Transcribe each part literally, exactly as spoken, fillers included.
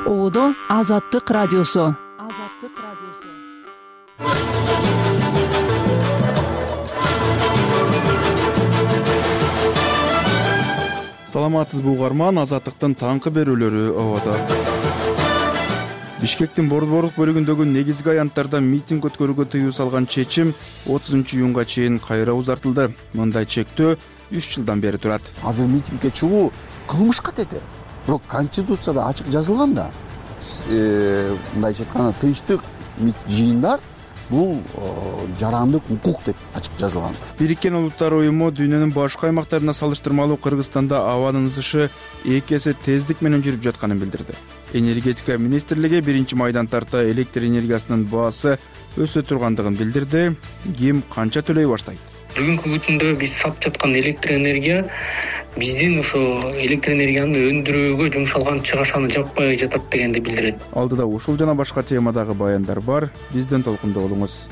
Оодо Азаттык радиосу. Азаттык радиосу. Саламатсызбы угарман, Азаттыктын таңкы берүүлөрү оодо. Бишкектин борборлук бөлүгүндөгү негизги аянттарда митинг өткөрүүгө тыюу салган чечим отузунчу июнга чейин кайра узартылды. Мындай чектөө үч жылдан бери турат. Азыр митингге чыгуу кылмышка тети. Бирок Конституцияда ачык жазылган да. Мындайча айтканда тынчтык жыйындар бул жарандык укук деп ачык жазылган. Бириккен Улуттар уюму дүйнөнүн башка аймактарына салыштырмалуу Кыргызстанда абанын ысышы эки эсе тездик менен жүрүп жатканын билдирди. Энергетика министрлиги биринчи майдан тарта электр энергиясынын баасы өсө тургандыгын билдирди. Ким канча төлөй баштайт? Бүгүнкү күндө биз сатып жаткан электр энергия биздин ошо электр энергияны өндүрүүгө жумшалган чыгашаны жаппай жатат дегенди билдирет. Алдыда ушул жана башка темадагы баяндар бар. Бизден толкунда болуңуз.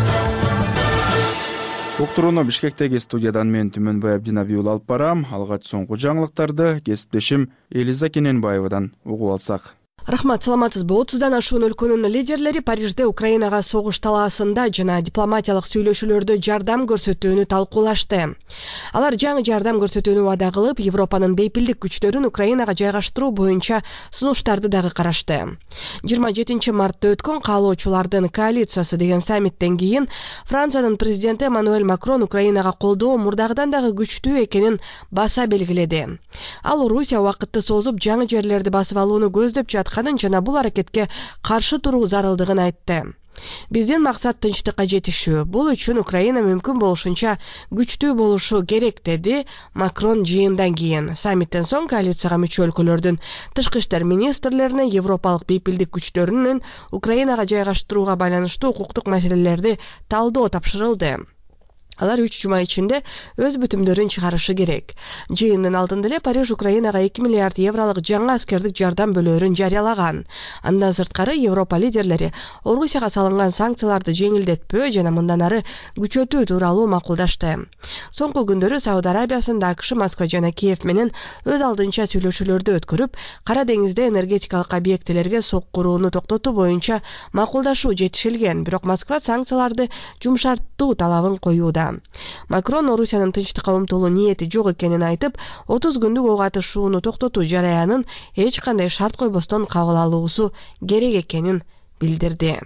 Уктурууну Бишкектеги студиядан мен Түмөнбай Абдинаби уулу алып барам. Алгач соңку жаңылыктарды кесиптешим Элиза Кененбаевадан угуп алсак. Рахмат, саламатсызбы. отуздан ашуун өлкөнүн лидерлери Парижде Украинага согуш талаасында жана дипломатиялык сүйлөшүүлөрдө жардам көрсөтүүнү талкуулашты. Алар жаңы жардам көрсөтүүнү убада кылып, Европанын бейпилдик күчтөрүн Украинага жайгаштыруу боюнча сунуштарды дагы карашты. жыйырма жетинчи мартта өткөн каалоочулардын коалициясы деген саммиттен кийин Франциянын президенти Эммануэль Макрон Украинага колдоо мурдагыдан дагы күчтүү экенин баса белгиледи. Ал Орусия убакытты созуп жаңы жерлерди басып алууну көздөп жаткан жана бул аракетке каршы туруу зарылдыгын айтты. Биздин максат тынчтыкка жетишүү. Бул үчүн Украина мүмкүн болушунча күчтүү болушу керек, деди Макрон жыйындан кийин. Саммиттен соң коалицияга мүчө өлкөлөрдүн тышкы иштер министрлерине европалык бейпилдик күчтөрүнүн Украинага жайгаштырууга байланыштуу укуктук маселелерди талдоо тапшырылды. Алар үч жума ичинде өз бүтүмдөрүн чыгарышы керек. Жыйындын алдында эле Париж Украинага эки миллиард евролук жаңы аскердик жардам бөлөөрүн жарыялаган. Андан сырткары Европа лидерлери Орусияга салынган санкцияларды жеңилдетпөө жана мындан ары күчөтүү тууралуу макулдашты. Соңку күндөрү Сауд Арабиясында АКШ, Москва жана Киев менен өз алдынча сүйлөшүүлөрдү өткөрүп, Кара деңизде энергетикалык объектилерге соккурууну токтотуу боюнча макулдашуу жетишилген, бирок Москва санкцияларды жумшартуу талабын коюуда. Макрон Орусиянын тынчтыкка умтулуу ниети жок экенин айтып, отуз күндүк ок атышууну токтотуу жараянын эч кандай шарт койбостон кабыл алуусу керек экенин билдирди.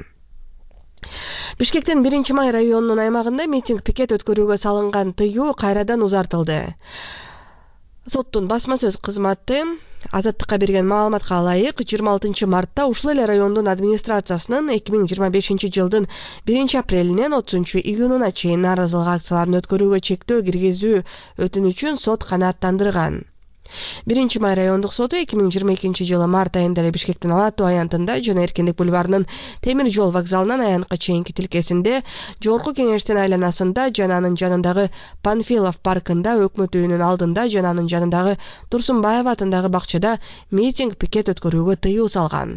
Бишкектин биринчи май районунун аймагында митинг пикет өткөрүүгө салынган тыюу кайрадан узартылды. Соттун басма сөз кызматы Азаттыкка берген маалыматка ылайык, жыйырма алтынчы мартта ушул эле райондун администрациясынын эки миң жыйырма бешинчи жылдын биринчи апрелинен отузунчу июнуна чейин нааразылык акцияларын өткөрүүгө чектөө киргизүү өтүнүчүн сот канааттандырган. Биринчи май райондук соту эки миң жыйырма экинчи жылы март айында эле Бишкектин Ала Тоо аянтында жана Эркиндик бульварынын темир жол вокзалынан аянтка чейинки тилкесинде, Жогорку Кеңештин айланасында жана анын жанындагы Панфилов паркында, Өкмөт үйүнүн алдында жана анын жанындагы Турсунбаев атындагы бакчада митинг пикет өткөрүүгө тыюу салган.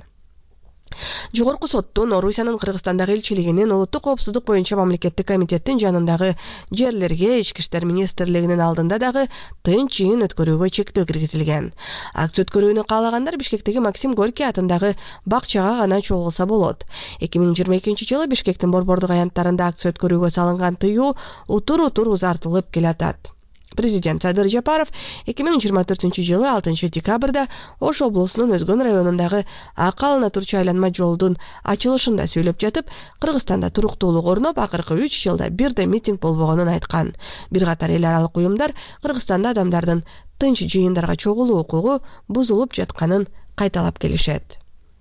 Жогорку соттун Орусиянын Кыргызстандагы элчилигинин улуттук коопсуздук боюнча мамлекеттик комитеттин жанындагы жерлерге Ички иштер министрлигинин алдында дагы тынч жыйын өткөрүүгө чектөө киргизилген. Акция өткөрүүнү каалагандар Бишкектеги Максим Горький атындагы бакчага гана чогулса болот. эки миң жыйырма экинчи жылы Бишкектин борбордук аянттарында акция өткөрүүгө салынган тыюу утур-утур узартылып келатат. Президент Садыр Жапаров эки миң жыйырма төртүнчү жылы алтынчы декабрда Ош облусунун Өзгөн районундагы Акалына турчу айланма жолдун ачылышында сөйлөп жатып, Кыргызстанда туруктуулук орноп, акыркы үч жылда бир да митинг болбогонун айткан. Бир катар эл аралык уюмдар Кыргызстанда адамдардын тынч жыйындарга чогулуу укугу бузулуп жатканын кайталап келишет.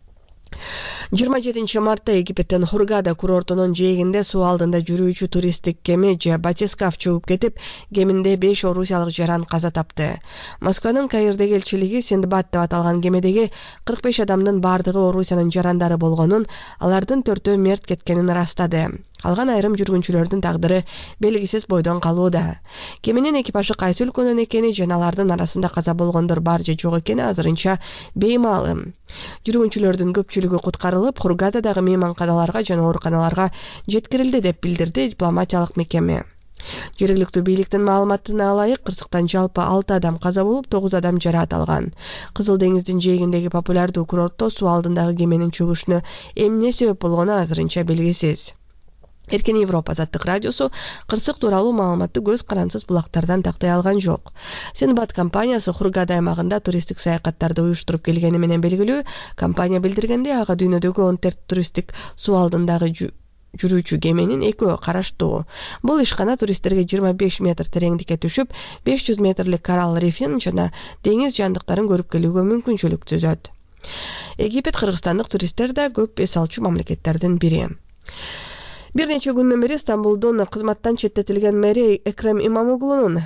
жыйырма жетинчи мартта Египеттин Хургада курортунун жээгинде суу алдында жүрүүчү туристтик кеме же батискаф чөгүп кетип, кеминде беш орусиялык жаран каза тапты. Москванын Каирдеги элчилиги Синдбад деп аталган кемедеги кырк беш адамдын бардыгы Орусиянын жарандары болгонун, алардын төртөө мерт кеткенин ырастады. Калган айрым жүргүнчүлөрдүн тагдыры белгисиз бойдон калууда. Кеменин экипажы кайсы өлкөнүн экени жана алардын арасында каза болгондор бар же жок экени азырынча беймаалым. Жүргүнчүлөрдүн көпчүлүгү куткарылып, Хургададагы мейманканаларга жана ооруканаларга жеткирилди деп билдирди дипломатиялык мекеме. Жергиликтүү бийликтин маалыматына ылайык кырсыктан жалпы алты адам каза болуп, тогуз адам жараат алган. Кызыл деңиздин жээгиндеги популярдуу курортто суу алдындагы кеменин чөгүшүнө эмне себеп болгону азырынча белгисиз. Эркен Европа азаттык радиосу кырсык тууралуу маалыматты көз карансыз булактардан тактай алган жок. Синбад компаниясы Хургада аймагында туристтик саякаттарды уюштуруп келгени менен белгилүү. Компания билдиргендей, ага дүйнөдөгү он төрт туристтик суу алдындагы жүрүүчү кеменин экөө караштуу. Бул ишкана туристтерге жыйырма беш метр тереңдикке түшүп, беш жүз метрлик коралл рифин жана деңиз жандыктарын көрүп келүүгө мүмкүнчүлүк түзөт. Египет кыргызстандык туристтер да көп эс алчу мамлекеттердин бири. Бир нече күндөн бери Стамбулдун кызматтан четтетилген мэри Экрем Имамоглунун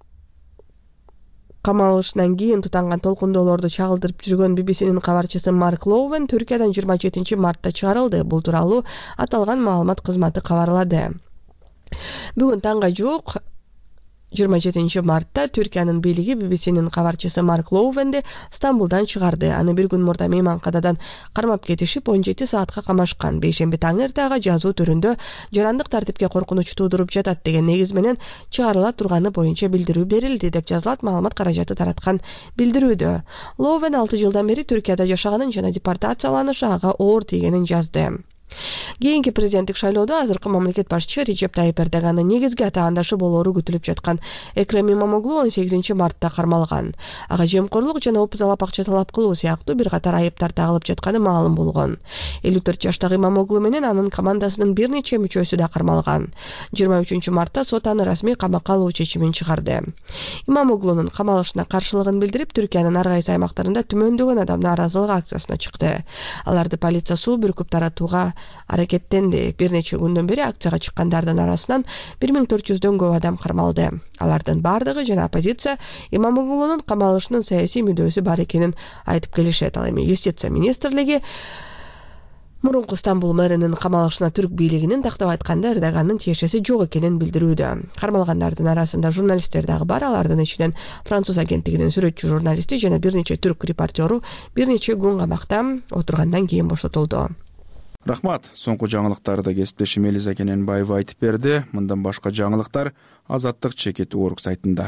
камалышынан кийин тутанган толкундоолорду чагылдырып жүргөн би би синин кабарчысы Марк Лоувен Түркиядан жыйырма жетинчи мартта чыгарылды. Бул тууралуу аталган маалымат кызматы кабарлады. Бүгүн таңга жуук жыйырма жетинчи мартта Түркиянын бийлиги би би синин кабарчысы Марк Лоувенди Стамбулдан чыгарды. Аны бир күн мурда мейманканадан кармап кетишип, он жети саатка камашкан. Бейшемби таң эртега жазуу түрүндө жарандык тартипке коркунуч туудуруп жатат деген негиз менен чыгарыла турганы боюнча билдирүү берилди, деп жазылат маалымат каражаты тараткан билдирүүдө. Лоувен алты жылдан бери Түркияда жашаганын жана депортацияланышы ага оор тийгенин жазды. Кийинки президенттик шайлоодо азыркы мамлекет башчысы Режеп Тайип Эрдогандын негизги атаандашы болоору күтүлүп жаткан Экрем Имамоглу он сегизинчи мартта кармалган. Ага жемкорлук жана опузалап акча талап кылуу сыяктуу бир катар айыптар тагылып жатканы маалым болгон. элүү төрт жаштагы Имамоглу менен анын командасынын бир нече мүчөсү да кармалган. жыйырма үчүнчү мартта сот аны расмий камакка алуу чечимин чыгарды. Имамоглунун камалышына каршылыгын билдирип, Түркиянын ар кайсы аймактарында түмөндөгөн адам нааразылык акциясына чыкты. Аларды полиция суу бүркүп таратууга аракеттенди. Бир нече күндөн бери акцияга чыккандардын арасынан бир миң төрт жүздөн көп адам кармалды. Алардын бардыгы жана оппозиция Имамоглунун камалышынын саясий мүдөөсү бар экенин айтып келишет. Ал эми юстиция министрлиги мурунку Стамбул мэринин камалышына түрк бийлигинин тактап айтканда Эрдогандын тиешеси жок экенин билдирүүдө. Кармалгандардын арасында журналисттер дагы бар. Алардын ичинен француз агенттигинин сүрөтчү журналисти жана бир нече түрк репортеру бир нече күн камакта отургандан кийин бошотулду. Рахмат. Соңку жаңылыктарды кесиптешим Элиза Кененбаева айтып берди. Мындан башка жаңылыктар Азаттык чекит орг сайтында.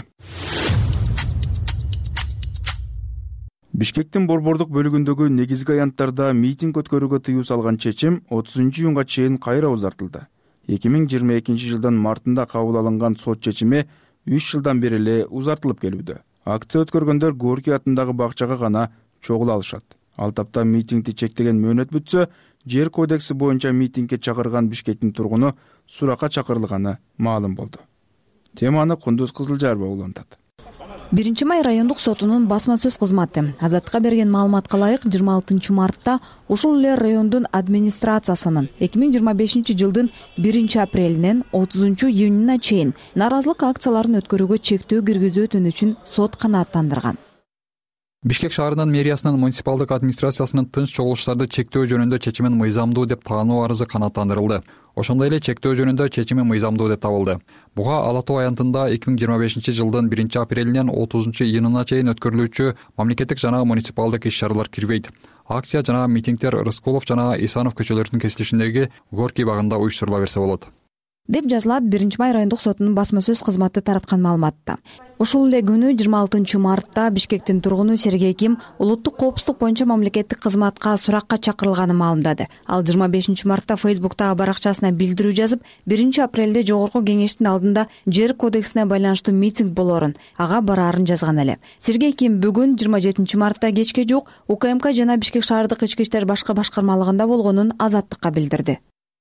Бишкектин борбордук бөлүгүндөгү негизги аянттарда митинг өткөрүүгө тыюу салган чечим отузунчу июнга чейин кайра узартылды. эки миң жыйырма экинчи жылдын мартында кабыл алынган сот чечими үч жылдан бери эле узартылып келүүдө. Акция өткөргөндөр Горький атындагы бакчага гана чогула алышат. Ал тапта митингди чектеген мөөнөт бүтсө, жер кодекси боюнча митингге чакырган Бишкектин тургуну суракка чакырылганы маалым болду. Теманы Кундуз Кызылжарова улантат. биринчи май райондук сотунун басма сөз кызматы Азаттыкка берген маалыматка ылайык жыйырма алтынчы мартта ушул эле райондун администрациясынын эки миң жыйырма бешинчи жылдын биринчи апрелинен отузунчу июнуна чейин нааразылык акцияларын өткөрүүгө чектөө киргизүү өтүнүчүн сот канааттандырган. Бишкек шаарынын мэриясынын муниципалдык администрациясынын тынч чогулуштарды чектөө жөнүндө чечимин мыйзамдуу деп таануу арызы канааттандырылды. Ошондой эле чектөө жөнүндө чечими мыйзамдуу деп табылды. Буга Ала Тоо аянтында эки миң жыйырма бешинчи жылдын биринчи апрелинен отузунчу июнуна чейин өткөрүлүүчү мамлекеттик жана муниципалдык иш-чаралар кирбейт. Акция жана митингдер Рыскулов жана Исанов көчөлөрүнүн кесилишиндеги Горький багында уюштурула берсе болот, деп жазылат биринчи май райондук сотунун басма сөз кызматы тараткан маалыматта. Ушул эле күнү жыйырма алтынчы мартта Бишкектин тургуну Сергей Ким улуттук коопсуздук боюнча мамлекеттик кызматка суракка чакырылганын маалымдады. Ал жыйырма бешинчи мартта Фейсбуктагы баракчасына билдирүү жазып, биринчи апрелде жогорку кеңештин алдында жер кодексине байланыштуу митинг болоорун, ага бараарын жазган эле. Сергей Ким бүгүн жыйырма жетинчи мартта кечке жуук УКМК жана Бишкек шаардык ички иштер башкы башкармалыгында болгонун Азаттыкка билдирди.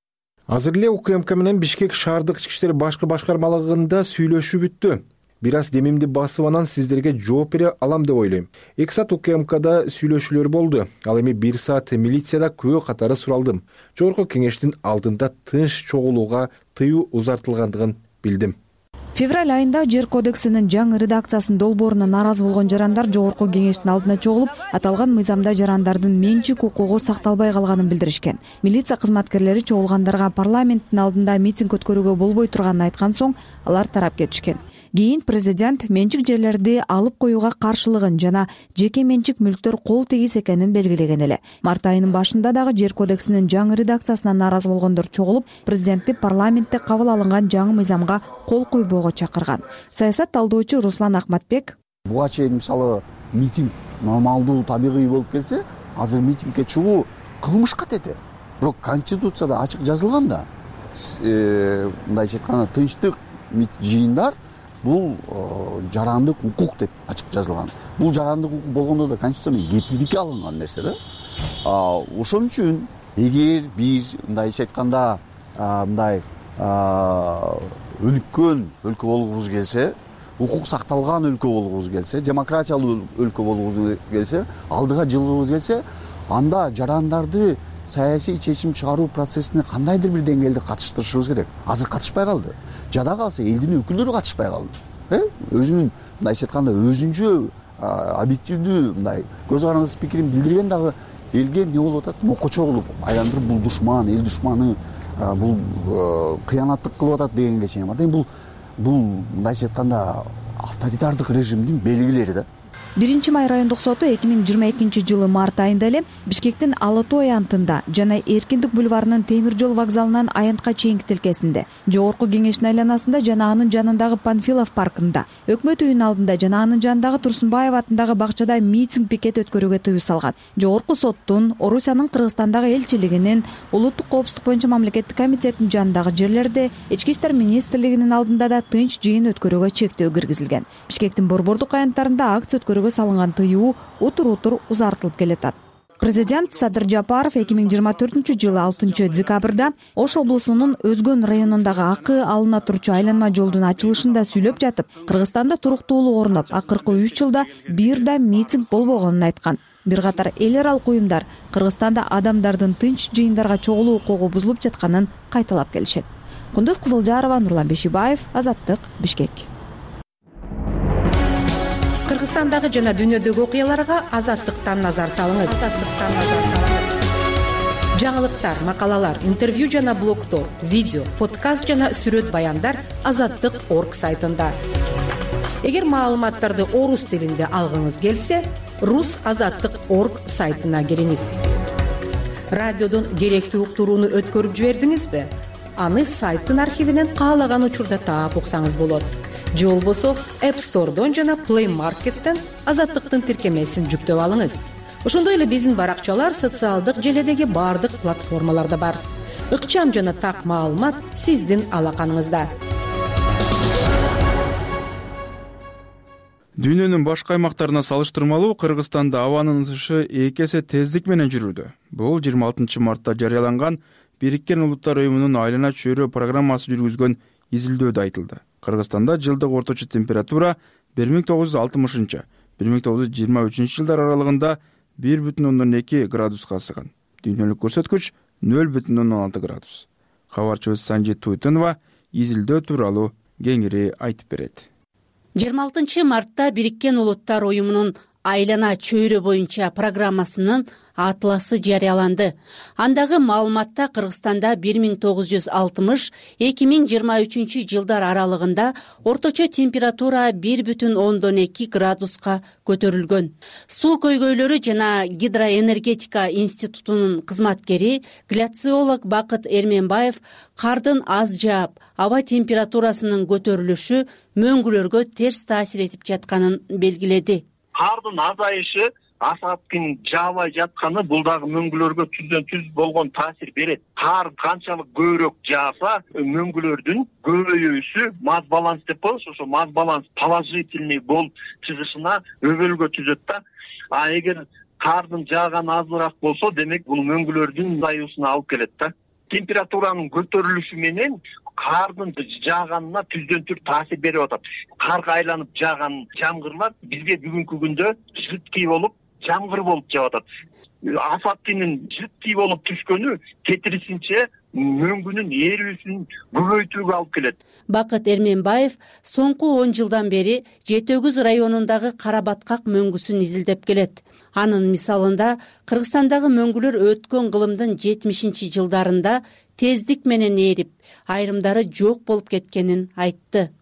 Азыр эле УКМК менен Бишкек шаардык ички иштер башкы башкармалыгында сүйлөшүү бүттү. Бир аз демимди басып анан сиздерге жооп бере алам деп ойлойм. эки саат УКМКда сүйлөшүүлөр болду. Ал эми бир саат милицияда күбө катары суралдым. Жогорку кеңештин алдында тынч чогулууга тыюу узартылгандыгын билдим. Февраль айында жер кодексинин жаңы редакциясынын долбооруна нааразы болгон жарандар жогорку кеңештин алдына чогулуп, аталган мыйзамда жарандардын менчик укугу сакталбай калганын билдиришкен. Милиция кызматкерлери чогулгандарга парламенттин алдында митинг өткөрүүгө болбой турганын айткан соң, алар тарап кетишкен. кийин президент менчик жерлерди алып коюуга каршылыгын жана жеке менчик мүлктөр кол тийгис экенин белгилеген эле. Март айынын башында дагы жер кодексинин жаңы редакциясына нааразы болгондор чогулуп, президентти парламентте кабыл алынган жаңы мыйзамга кол койбоого чакырган. Саясат талдоочу Руслан Акматбек: буга чейин мисалы митинг нормалдуу, табигый болуп келсе, азыр митингге чыгуу кылмышка тете. Бирок Конституцияда ачык жазылган да, мындайча айтканда тынчтык жыйындар бул жарандык укук деп ачык жазылган. Бул жарандык укук болгондо да Конституция менен кепилдикке алынган нерсе да. Ошон үчүн эгер биз мындайча айтканда мындай өнүккөн өлкө болгубуз келсе, укук сакталган өлкө болгубуз келсе, демократиялуу өлкө болгубуз келсе, алдыга жылгыбыз келсе, анда жарандарды саясий чечим чыгаруу процессине кандайдыр бир деңгээлде катыштырышыбыз керек. Азыр катышпай калды. Жада калса элдин өкүлдөрү катышпай калды. Өзүнүн мындайча айтканда өзүнчө объективдүү мындай көз карандысыз пикирин билдирген дагы элге эмне болуп атат? Мокочо кылып айландырып, бул душман, эл душманы, бул кыянаттык кылып атат дегенге чейин бар. Бул бул мындайча айтканда авторитардык режимдин белгилери да. Биринчи май райондук соту эки миң жыйырма экинчи жылы март айында эле Бишкектин Ала Тоо аянтында жана Эркиндик бульварынын темир жол вокзалынан аянтка чейинки тилкесинде, Жогорку Кеңештин айланасында жана анын жанындагы Панфилов паркында, Өкмөт үйүнүн алдында жана анын жанындагы Турсунбаев атындагы бакчада митинг пикет өткөрүүгө тыюу салган. Жогорку соттун, Орусиянын Кыргызстандагы элчилигинин, Улуттук коопсуздук боюнча мамлекеттик комитеттин жанындагы жерлерде, Ички иштер министрлигинин алдында да тынч жыйын өткөрүүгө чектөө киргизилген. Бишкектин борбордук аянттарында акция өткөрүүгө салынган тыюу утур-утур узартылып келатат. Президент Садыр Жапаров эки миң жыйырма төртүнчү жылы алтынчы декабрда Ош облусунун Өзгөн районундагы акы алына турчу айланма жолдун ачылышында сүйлөп жатып, Кыргызстанда туруктуулук орноп, акыркы үч жылда бир да митинг болбогонун айткан. Бир катар эл аралык уюмдар Кыргызстанда адамдардын тынч жыйындарга чогулуу укугу бузулуп жатканын кайталап келишет. Кундуз Кызылжарова, Нурлан Бешибаев, Азаттык, Бишкек. Кыргызстандагы жана дүйнөдөгү окуяларга Азаттыктан назар салыңыз. Азаттыктан назар салыңыз. Жаңылыктар, макалалар, интервью жана блогтор, видео, подкаст жана сүрөт баяндар азаттык точка орг сайтында. Эгер маалыматтарды орус тилинде алгыңыз келсе, рус азаттык точка орг сайтына кириңиз. Радиодон керектүү уктурууну өткөрүп жибердиңизби? Аны сайттын архивинен каалаган учурда таап уксаңыз болот. Же болбосо App Store'дон жана Play Market'тен Азаттыктын тиркемесин жүктөп алыңыз. Ошондой эле биздин баракчалар социалдык желедеги бардык платформаларда бар. Ыкчам жана так маалымат сиздин алаканыңызда. Дүйнөнүн башка аймактарына салыштырмалуу Кыргызстанда абанын ысышы эки эсе тездик менен жүрүүдө. Бул жыйырма алтынчы мартта жарыяланган Бириккен Улуттар уюмунун айлана чөйрө программасы жүргүзгөн изилдөөдө айтылды. Кыргызстанда жылдык орточо температура бир миң тогуз жүз алтымышынчы — бир миң тогуз жүз жыйырма үчүнчү жылдар аралыгында бир бүтүн ондон эки градуска ысыган. Дүйнөлүк көрсөткүч нөл бүтүн ондон алты градус. Кабарчыбыз Санжит Туйтунова изилдөө тууралуу кеңири айтып берет. жыйырма алтынчы мартта Бириккен Улуттар уюмунун айлана чөйрө боюнча программасынын атласы жарыяланды. Андагы маалыматта Кыргызстанда бир миң тогуз жүз алтымыш — эки миң жыйырма үчүнчү жылдар аралыгында орточо температура бир бүтүн ондон эки градуска көтөрүлгөн. Суу көйгөйлөрү жана гидроэнергетика институтунун кызматкери гляциолог Бакыт Эрменбаев кардын аз жаап, аба температурасынын көтөрүлүшү мөңгүлөргө терс таасир этип жатканын белгиледи. Кардын азайышы, асаптын жаабай жатканы бул дагы мөңгүлөргө түздөн түз болгон таасир берет. Кар канчалык көбүрөөк жааса, мөңгүлөрдүн көбөйүүсү маз баланс деп коебуз, ошо маз баланс положительный болуп чыгышына өбөлгө түзөт да. А эгер кардын жааганы азыраак болсо, демек бул мөңгүлөрдүн азаюусуна алып келет да. Температуранын көтөрүлүшү менен кардын жааганына түздөн түз таасир берип атат. Карга айланып жааган жамгырлар бизге бүгүнкү күндө жыткий болуп, жамгыр болуп жаап атат. Асфальттын жыткий болуп түшкөнү кетирисинче мөңгүнүн эрүүсүн көбөйтүүгө алып келет. Бакыт Эрменбаев соңку он жылдан бери Жети Өгүз районундагы Кара Баткак мөңгүсүн изилдеп келет. Анын мисалында Кыргызстандагы мөңгүлөр өткөн кылымдын жетимишинчи жылдарында тездик менен ээрип, айрымдары жок болуп кеткенин айтты.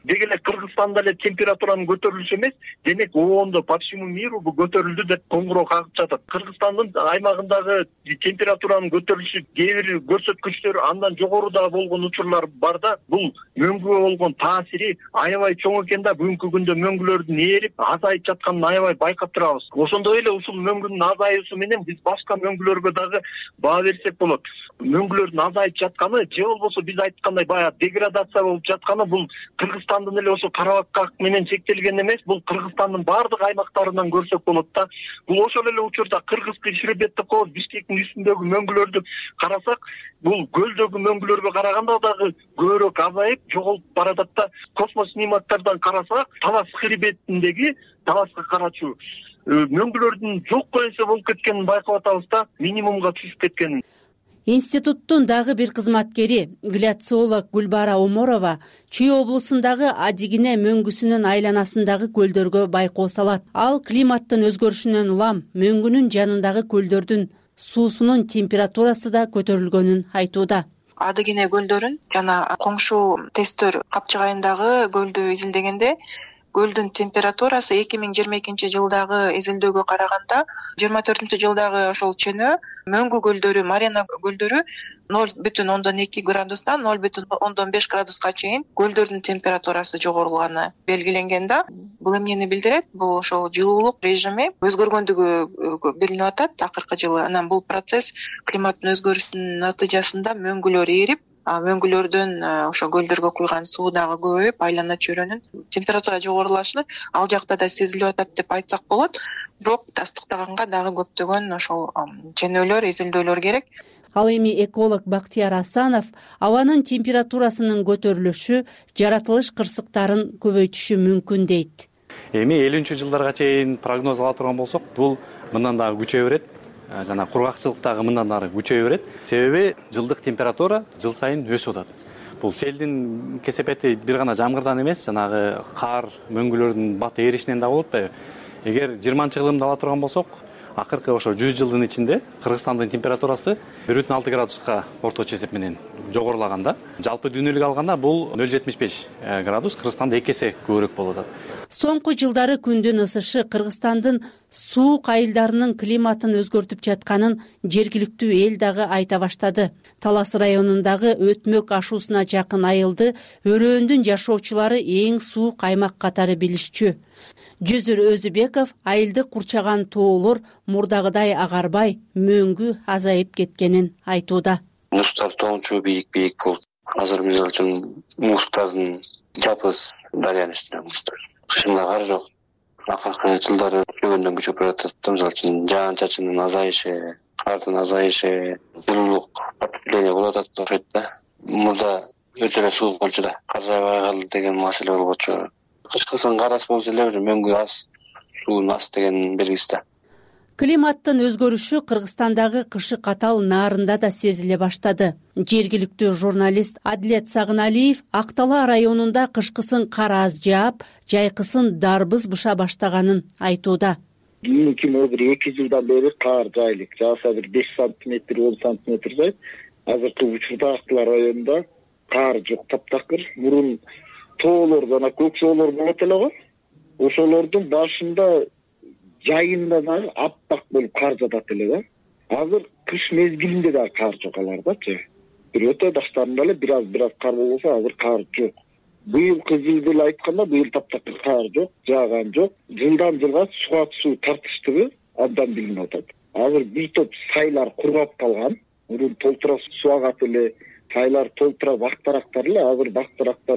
деги эле Кыргызстанда эле температуранын көтөрүлүшү эмес, демек оондо по всему миру бул көтөрүлдү деп коңгуроо кагып жатат. Кыргызстандын аймагындагы температуранын көтөрүлүшү кээ бир көрсөткүчтөр андан жогору да болгон учурлар бар да, бул мөңгүгө болгон таасири аябай чоң экен да, бүгүнкү күндө мөңгүлөрдүн ээрип азайып жатканын аябай байкап турабыз. Ошондой эле ушул мөңгүнүн азаюусу менен биз башка мөңгүлөргө дагы баа берсек болот. Мөңгүлөрдүн азайып жатканы же болбосо биз айткандай баягы деградация болуп жатканы бул Кыргызстандын эле ошо Карабак менен чектелген эмес, бул Кыргызстандын баардык аймактарынан көрсөк болот да. Бул ошол эле учурда Кыргызский хребет деп коебуз, Бишкектин үстүндөгү мөңгүлөрдү карасак, бул көлдөгү мөңгүлөргө караганда дагы көбүрөөк азайып жоголуп баратат да. Космос снимоктардан карасак, Талас хребетиндеги таласка карачу мөңгүлөрдүн жок койса болуп кеткенин байкап атабыз да, минимумга түшүп кеткенин. Институттун дагы бир кызматкери, гляциолог Гүлбара Оморова Чүй облусундагы Адигине мөңгүсүнүн айланасындагы көлдөргө байкоо салат. Ал климаттын өзгөрүшүнөн улам мөңгүнүн жанындагы көлдөрдүн суусунун температурасы да көтөрүлгөнүн айтууда. Адыгине көлдөрүн жана коңшу тесттөр Капчыгайындагы көлдү изилдегенде көлдүн температурасы эки миң жыйырма экинчи жылдагы изилдөөгө караганда жыйырма төртүнчү жылдагы ошол чөнөө мөңгү көлдөрү, Марена көлдөрү ноль бүтүн ондон эки градустан ноль бүтүн ондон беш градуска чейин көлдөрдүн температурасы жогорулганы белгиленген да. Бул эмнени билдирет? Бул ошол жылуулук режими өзгөргөндүгү билинип атат акыркы жылы. Анан бул процесс климаттын өзгөрүшүнүн натыйжасында мөңгүлөр ээрип, мөңгүлөрдүн ошо көлдөргө куйган суу дагы көбөйүп, айлана чөйрөнүн температура жогорулашы ал жакта да сезилип атат деп айтсак болот. Бирок тастыктаганга дагы көптөгөн ошол ченөөлөр, изилдөөлөр керек. Ал эми эколог Бактияр Асанов абанын температурасынын көтөрүлүшү жаратылыш кырсыктарын көбөйтүшү мүмкүн дейт. Эми элүүнчү жылдарга чейин прогноз ала турган болсок, бул мындан дагы күчөйө берет. Жана кургакчылык дагы мындан ары күчөйө берет. Себеби жылдык температура жыл сайын өсүп атат. Бул селдин кесепети бир гана жамгырдан эмес, жанагы кар, мөңгүлөрдүн бат ээришинен да болуп атпайбы? Эгер жыйырманчы кылымды ала турган болсок, акыркы ошо жүз жылдын ичинде Кыргызстандын температурасы бир бүтүн алты градуска орточо эсеп менен жогорулаган да. Жалпы дүйнөлүк алганда бул ноль бүтүн жетимиш беш градус, Кыргызстанда эки эсе көбүрөөк болуп атат. Соңку жылдары күндүн ысышы Кыргызстандын суук айылдарынын климатын өзгөртүп жатканын жергиликтүү эл дагы айта баштады. Талас районундагы Өтмөк ашуусуна жакын айылды өрөөндүн жашоочулары эң суук аймак катары билишчү. Жөзүр Өзүбеков айылды курчаган тоолор мурдагыдай агарбай, мөңгү азайып кеткенин айтууда. Мустар тоончу бийик-бийик болуп, азыр мисалы үчүн мустардын жапыз дарыянын үстүнө мустар. Кышында кар жок. Акыркы жылдары күчөгөндөн күчөп баратат. Мисалы үчүн жаан-чачындын азайышы, кардын азайышы, жылуулук потепление болуп атат окшойт да. Мурда өтө эле суук болчу да, кар жаабай калды деген маселе болчу. Кышкысын кар аз болсо эле мөңгү аз, суун аз деген белгиси да. Климаттын өзгөрүшү Кыргызстандагы кышы катал наарында да сезиле баштады. Жергиликтүү журналист Адлет Сагыналиев Актала районунда кышкысын кар аз жаап, жайкысын дарбыз быша баштаганын айтууда. Кийинки бир эки жылдан бери кар жайлык, жааса бир беш сантиметр, он сантиметр жайып, азыркы учурда Актала районунда кар жок, таптакыр. Мурун тоолор жана көк жоолор болот эле го. Ошолордун башында жайында дагы аппак болуп кар жатат эле да. Азыр кыш мезгилинде да кар жок алардачы. Бир өтө баштарында эле бир аз бир аз кар болсо, азыр кар жок. Быйылкы жылды эле айтканда, быйыл таптакыр кар жок, жааган жок. Жылдан жылга суга суу тартыштыгы абдан билинип атат. Азыр бир топ сайлар кургап калган. Мурун толтура суу агат эле, сайлар толтура бактарактар эле, азыр бактарактар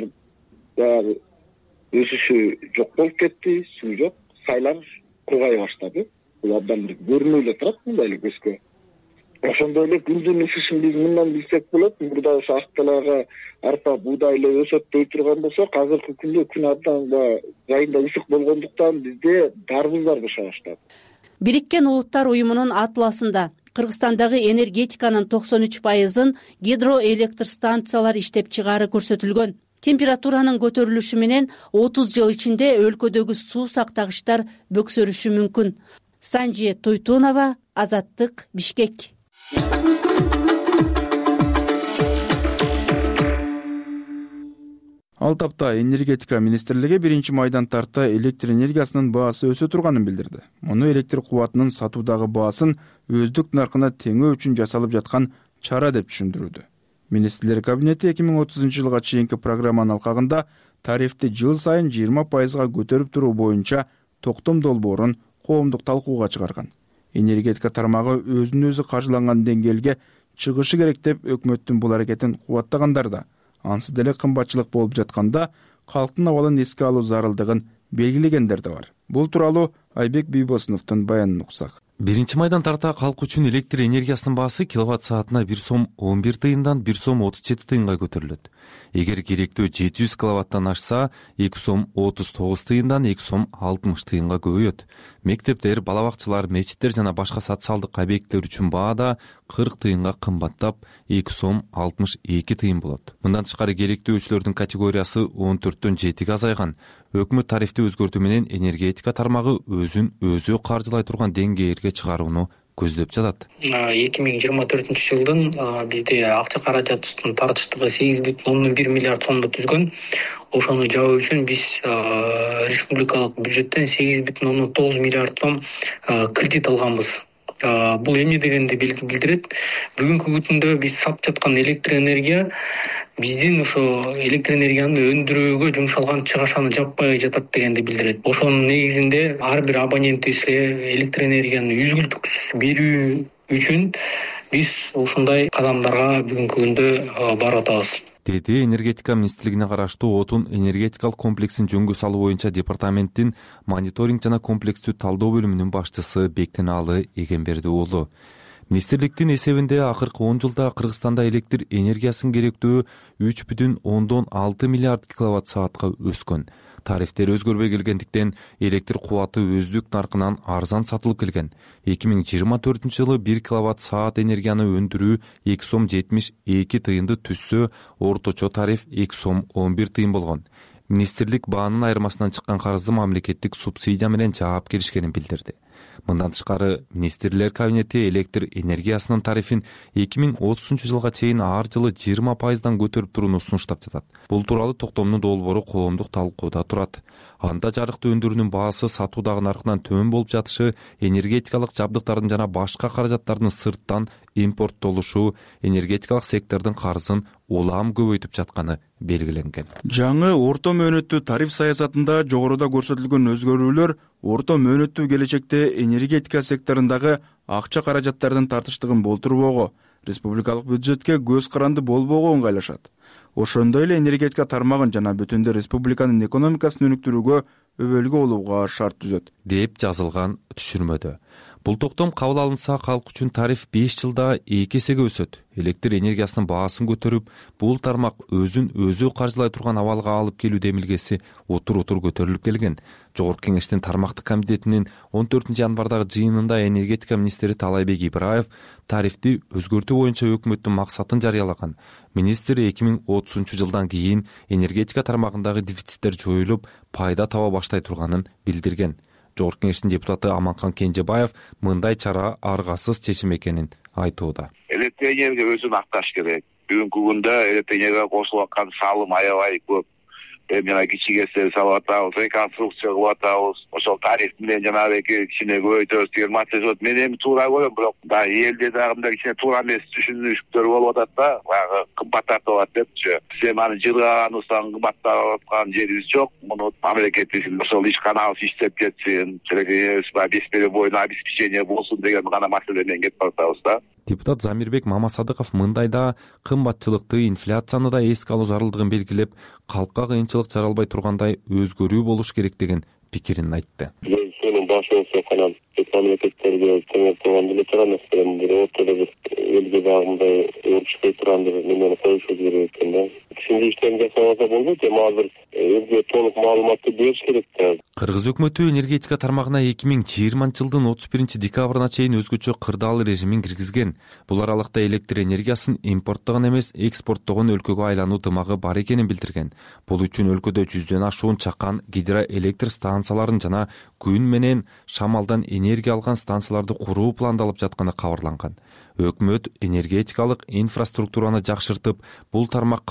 баягы өсүшү жок болуп кетти, суу жок, сайлар кургай баштады. Бул абдан бир көрүнүп эле турат мындай эле көзгө. Ошондой эле күндүн ысышын биз мындан билсек болот. Мурда ошо Акталага арпа, буудай эле өсөт дей турган болсок, азыркы күндө күн абдан жайында ысык болгондуктан бизде дарбыздар быша баштады. Бириккен Улуттар уюмунун атласында Кыргызстандагы энергетиканын токсон үч пайызын гидроэлектр станциялар иштеп чыгаары көрсөтүлгөн. Температуранын көтөрүлүшү менен отуз жыл ичинде өлкөдөгү суу сактагычтар бөксөрүшү мүмкүн. Санжи Тойтунова, Азаттык, Бишкек. Ал тапта энергетика министрлиги биринчи майдан тарта электр энергиясынын баасы өсө турганын билдирди. Муну электр кубатынын сатуудагы баасын өздүк наркына теңөө үчүн жасалып жаткан чара деп түшүндүрүүдө. Министрлер кабинети эки миң отузунчу жылга чейинки программанын алкагында тарифти жыл сайын жыйырма пайызга көтөрүп туруу боюнча токтом долбоорун коомдук талкууга чыгарган. Энергетика тармагы өзүнөн өзү каржыланган деңгээлге чыгышы керек деп өкмөттүн бул аракетин кубаттагандар да ансыз деле кымбатчылык болуп жатканда калктын абалын эске алуу зарылдыгын белгилегендер да бар. Бул тууралуу Айбек Бийбосуновдун баянын уксак. Биринчи майдан тарта калк үчүн электр энергиясынын баасы киловатт саатына бир сом он бир тыйындан бир сом отуз жети тыйынга көтөрүлөт. Эгер керектүү жети жүз киловаттан ашса, эки сом отуз тогуз тыйындан эки сом алтымыш тыйынга көбөйөт. Мектептер, бала бакчалар, мечиттер жана башка социалдык объекттер үчүн баа да кырк тыйынга кымбаттап, эки сом алтымыш эки тыйын болот. Мындан тышкары керектүүчүлөрдүн категориясы он төрттөн жетиге азайган. Өкмөт тарифти өзгөртүү менен энергетика тармагы өзүн өзү каржылай турган деңгээлге чыгарууну көздөп жатат. эки миң жыйырма төртүнчү жылдын бизде акча каражатыбыздын тартыштыгы сегиз бүтүн ондон бир миллиард сомду түзгөн. Ошону жабуу үчүн биз республикалык бюджеттен сегиз бүтүн ондон тогуз миллиард сом кредит алганбыз. Бул эмне дегенди билдирет? Бүгүнкү күндө биз сатып жаткан электр энергия биздин ошо электр энергияны өндүрүүгө жумшалган чыгашаны жаппай жатат дегенди билдирет. Ошонун негизинде ар бир абонентибизге электр энергияны үзгүлтүксүз берүү үчүн биз ушундай кадамдарга бүгүнкү күндө барып атабыз. Деди энергетика министрлигине караштуу отун энергетикалык комплексин жөнгө салуу боюнча департаменттин мониторинг жана комплекстүү талдоо бөлүмүнүн башчысы Бектенаалы Эгемберди уулу. Министрликтин эсебинде акыркы он жылда Кыргызстанда электр энергиясынын керектөө үч бүтүн ондон алты миллиард киловатт саатка өскөн. Тарифтер өзгөрбөй келгендиктен электр кубаты өздүк наркынан арзан сатылып келген. эки миң жыйырма төртүнчү жылы бир киловатт саат энергияны өндүрүү эки сом жетимиш эки тыйынды түзсө, орточо тариф эки сом он бир тыйын болгон. Министрлик баанын айырмасынан чыккан карызды мамлекеттик субсидия менен жаап келишкенин билдирди. Мындан тышкары министрлер кабинети электр энергиясынын тарифин эки миң отузунчу жылга чейин ар жылы жыйырма пайыздан көтөрүп турууну сунуштап жатат. Бул тууралуу токтомдун долбоору коомдук талкууда турат. Анда жарыктуу өндүрүүнүн баасы сатуудагы наркынан төмөн болуп жатышы, энергетикалык жабдыктардын жана башка каражаттардын сырттан импорттолушу энергетикалык сектордун карызын улам көбөйтүп жатканы белгиленген. Жаңы орто мөөнөттүү тариф саясатында жогоруда көрсөтүлгөн өзгөрүүлөр орто мөөнөттүү келечекте энергетика секторундагы акча каражаттардын тартыштыгын болтурбоого, республикалык бюджетке көз каранды болбоого ыңгайлашат. Ошондой эле энергетика тармагын жана бүтүндө республиканын экономикасын өнүктүрүүгө өбөлгө болууга шарт түзөт, деп жазылган түшүрмөдө. Бул токтом кабыл алынса, калк үчүн тариф беш жылда эки эсеге өсөт. Электр энергиясынын баасын көтөрүп, бул тармак өзүн өзү каржылай турган абалга алып келүү демилгеси утур-утур көтөрүлүп келген. Жогорку кеңештин тармактык комитетинин он төртүнчү январдагы жыйынында энергетика министри Талайбек Ибраев тарифти өзгөртүү боюнча өкмөттүн максатын жарыялаган. Министр эки миң отузунчу жылдан кийин энергетика тармагындагы дефициттер жоюлуп, пайда таба баштай турганын билдирген. Жогорку кеңештин депутаты Аманкан Кенжебаев мындай чара аргасыз чечим экенин айтууда. Электр энергия өзүн акташ керек. Бүгүнкү күндө электр энергияга кошулуп аткан салым аябай көп. Эми жана кичигесин салып атабыз, реконструкция кылып атабыз. Ошол тариф менен жанагы кичине көбөйтөбүз деген маселе. Мен эми туура көрөм, бирок да элде дагы мындай кичине туура эмес түшүнүштөр болуп атат да, баягы кымбаттатып атат депчи. Сен аны жылганыбыздан кымбаттап аткан жерибиз жок. Муну мамлекетибиз ошол ишканабыз иштеп кетсин, беш боюна обеспечение болсун деген гана маселе менен кетип атабыз да. Депутат Замирбек Мамасадыков мындайда кымбатчылыкты, инфляцияны да эске алуу зарылдыгын белгилеп, калкка кыйынчылык жаралбай тургандай өзгөрүү болуш керек деген пикирин айтты. Сенин башыңызга канат мамлекеттерге теңеп турган деле турам эмес, бир ортодо бир элге дагы мындай өөрчүпөй турган деп мени коюшубуз керек экен да. Түшүндүрүштөрүн жасабаса болбойт, эми азыр элге толук маалыматты бериш керек да. Кыргыз өкмөтү энергетика тармагына эки миң жыйырманчы жылдын отуз биринчи декабрына чейин өзгөчө кырдаал режимин киргизген. Бул аралыкта электр энергиясын импорттогон эмес, экспорттогон өлкөгө айлануу дымагы бар экенин билдирген. Бул үчүн өлкөдө жүздөн ашуун чакан гидроэлектр станцияларын жана күн менен шамалдан энергия алган станцияларды куруу пландалып жатканы кабарланган. Өкмөт энергетикалык инфраструктураны жакшыртып, бул тармак каржылык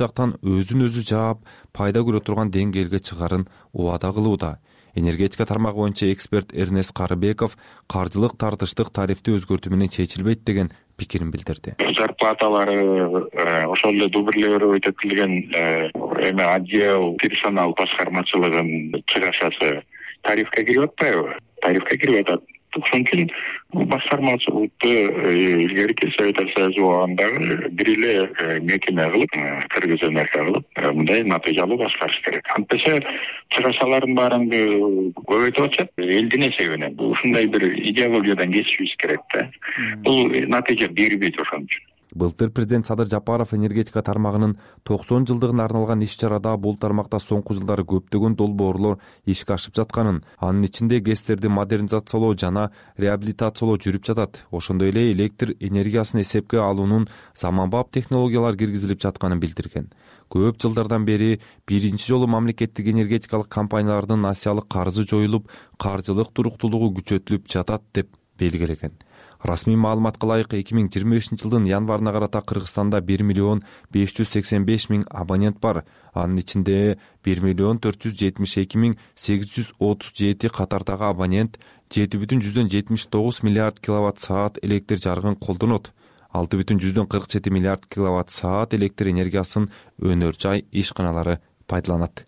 жактан өзүн өзү жаап пайда көрө турган деңгээлге чыгарын убада кылууда. Энергетика тармагы боюнча эксперт Эрнест Карыбеков каржылык тартыштык тарифти өзгөртүү менен чечилбейт деген пикирин билдирди. Зарплаталары ошол эле дублировать этилген эме отдел персонал башкармачылыгынын чыгашасы тарифке кирип атпайбы? Тарифке кирип атат. Ошон үчүн башкармачылыкты илгерки совет союзу убагындагы бир эле мекеме кылып, Кыргыз энерго кылып, мындай натыйжалуу башкарыш керек. Антпесе чыгашалардын баарын көбөйтүп атышат, элдин эсебинен. Ушундай бир идеологиядан кечишибиз керек да. Бул натыйжа бербейт ошон үчүн. Былтыр президент Садыр Жапаров энергетика тармагынын токсон жылдыгына арналган иш-чарада бул тармакта соңку жылдары көптөгөн долбоорлор ишке ашып жатканын, анын ичинде ГЭСтерди модернизациялоо жана реабилитациялоо жүрүп жатат. Ошондой эле электр энергиясын эсепке алуунун заманбап технологиялар киргизилип жатканын билдирген. Көп жылдардан бери биринчи жолу мамлекеттик энергетикалык компаниялардын насиялык карызы жоюлуп, каржылык туруктуулугу күчөтүлүп жатат деп белгилеген. Расмий маалыматка ылайык эки миң жыйырма бешинчи жылдын январына карата Кыргызстанда бир миллион беш жүз сексен беш миң абонент бар. Анын ичинде бир миллион төрт жүз жетимиш эки миң сегиз жүз отуз жети катардагы абонент жети бүтүн жүздөн жетимиш тогуз миллиард киловатт саат электр жарыгын колдонот. алты бүтүн жүздөн кырк жети миллиард киловатт саат электр энергиясын өнөр жай ишканалары пайдаланат.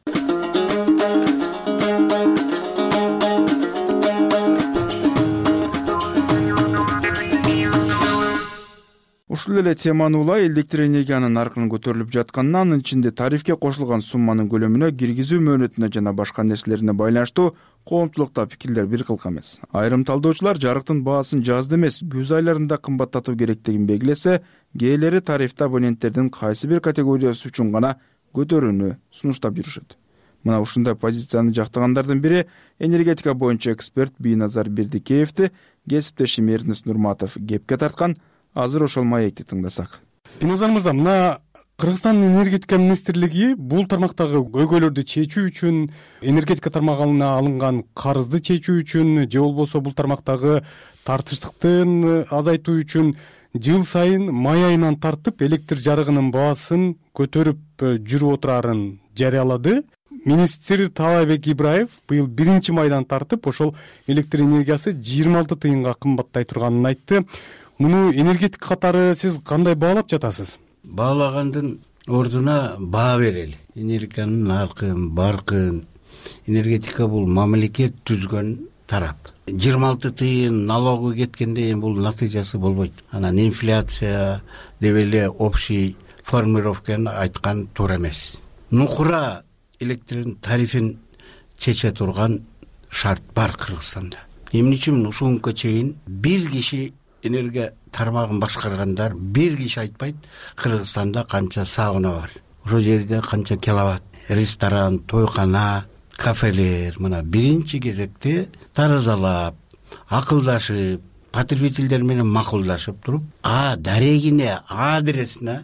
Ушул эле теманы улай электр энергиянын наркынын көтөрүлүп жатканына, анын ичинде тарифке кошулган сумманын көлөмүнө, киргизүү мөөнөтүнө жана башка нерселерине байланыштуу коомчулукта пикирлер бир кылк эмес. Айрым талдоочулар жарыктын баасын жазда эмес, күз айларында кымбаттатуу керектигин белгилесе, кээделери тарифти абоненттердин кайсы бир категориясы үчүн гана көтөрүүнү сунуштап жүрүшөт. Мына ушундай позицияны жактагандардын бири энергетика боюнча эксперт Бийназар Бердикеевди кесиптешим Эрнест Нурматов кепке тарткан. Азыр ошол маекти тыңдасак. Бийназар мырза, мына Кыргызстандын энергетика министрлиги бул тармактагы көйгөйлөрдү чечүү үчүн, энергетика тармагына алынган карызды чечүү үчүн же болбосо бул тармактагы тартыштыктын азайтуу үчүн жыл сайын май айынан тартып электр жарыгынын баасын көтөрүп жүрүп отурарын жарыялады. Министр Таалайбек Ибраев быйыл биринчи майдан тартып ошол электр энергиясы жыйырма алты тыйынга кымбаттай турганын айтты. Муну энергетик катары сиз кандай баалап жатасыз? Баалагандын ордуна баа берели. Энергиянын наркын, баркын. Энергетика бул мамлекет түзгөн тарап. жыйырма алты тыйын налогу кеткенде бул натыйжасы болбойт. Анан инфляция деп эле общий формулировканы айткан туура эмес. Нукура электрдин тарифин чече турган шарт бар Кыргызстанда. Эмне үчүн ушул күнгө чейин бир киши энергия тармагын башкаргандар бир киши айтпайт Кыргызстанда канча сауна бар, ошол жерде канча киловатт, ресторан, тойкана, кафелер. Мына биринчи кезекте таразалап, акылдашып, потребительдер менен макулдашып туруп, а дарегине, адресине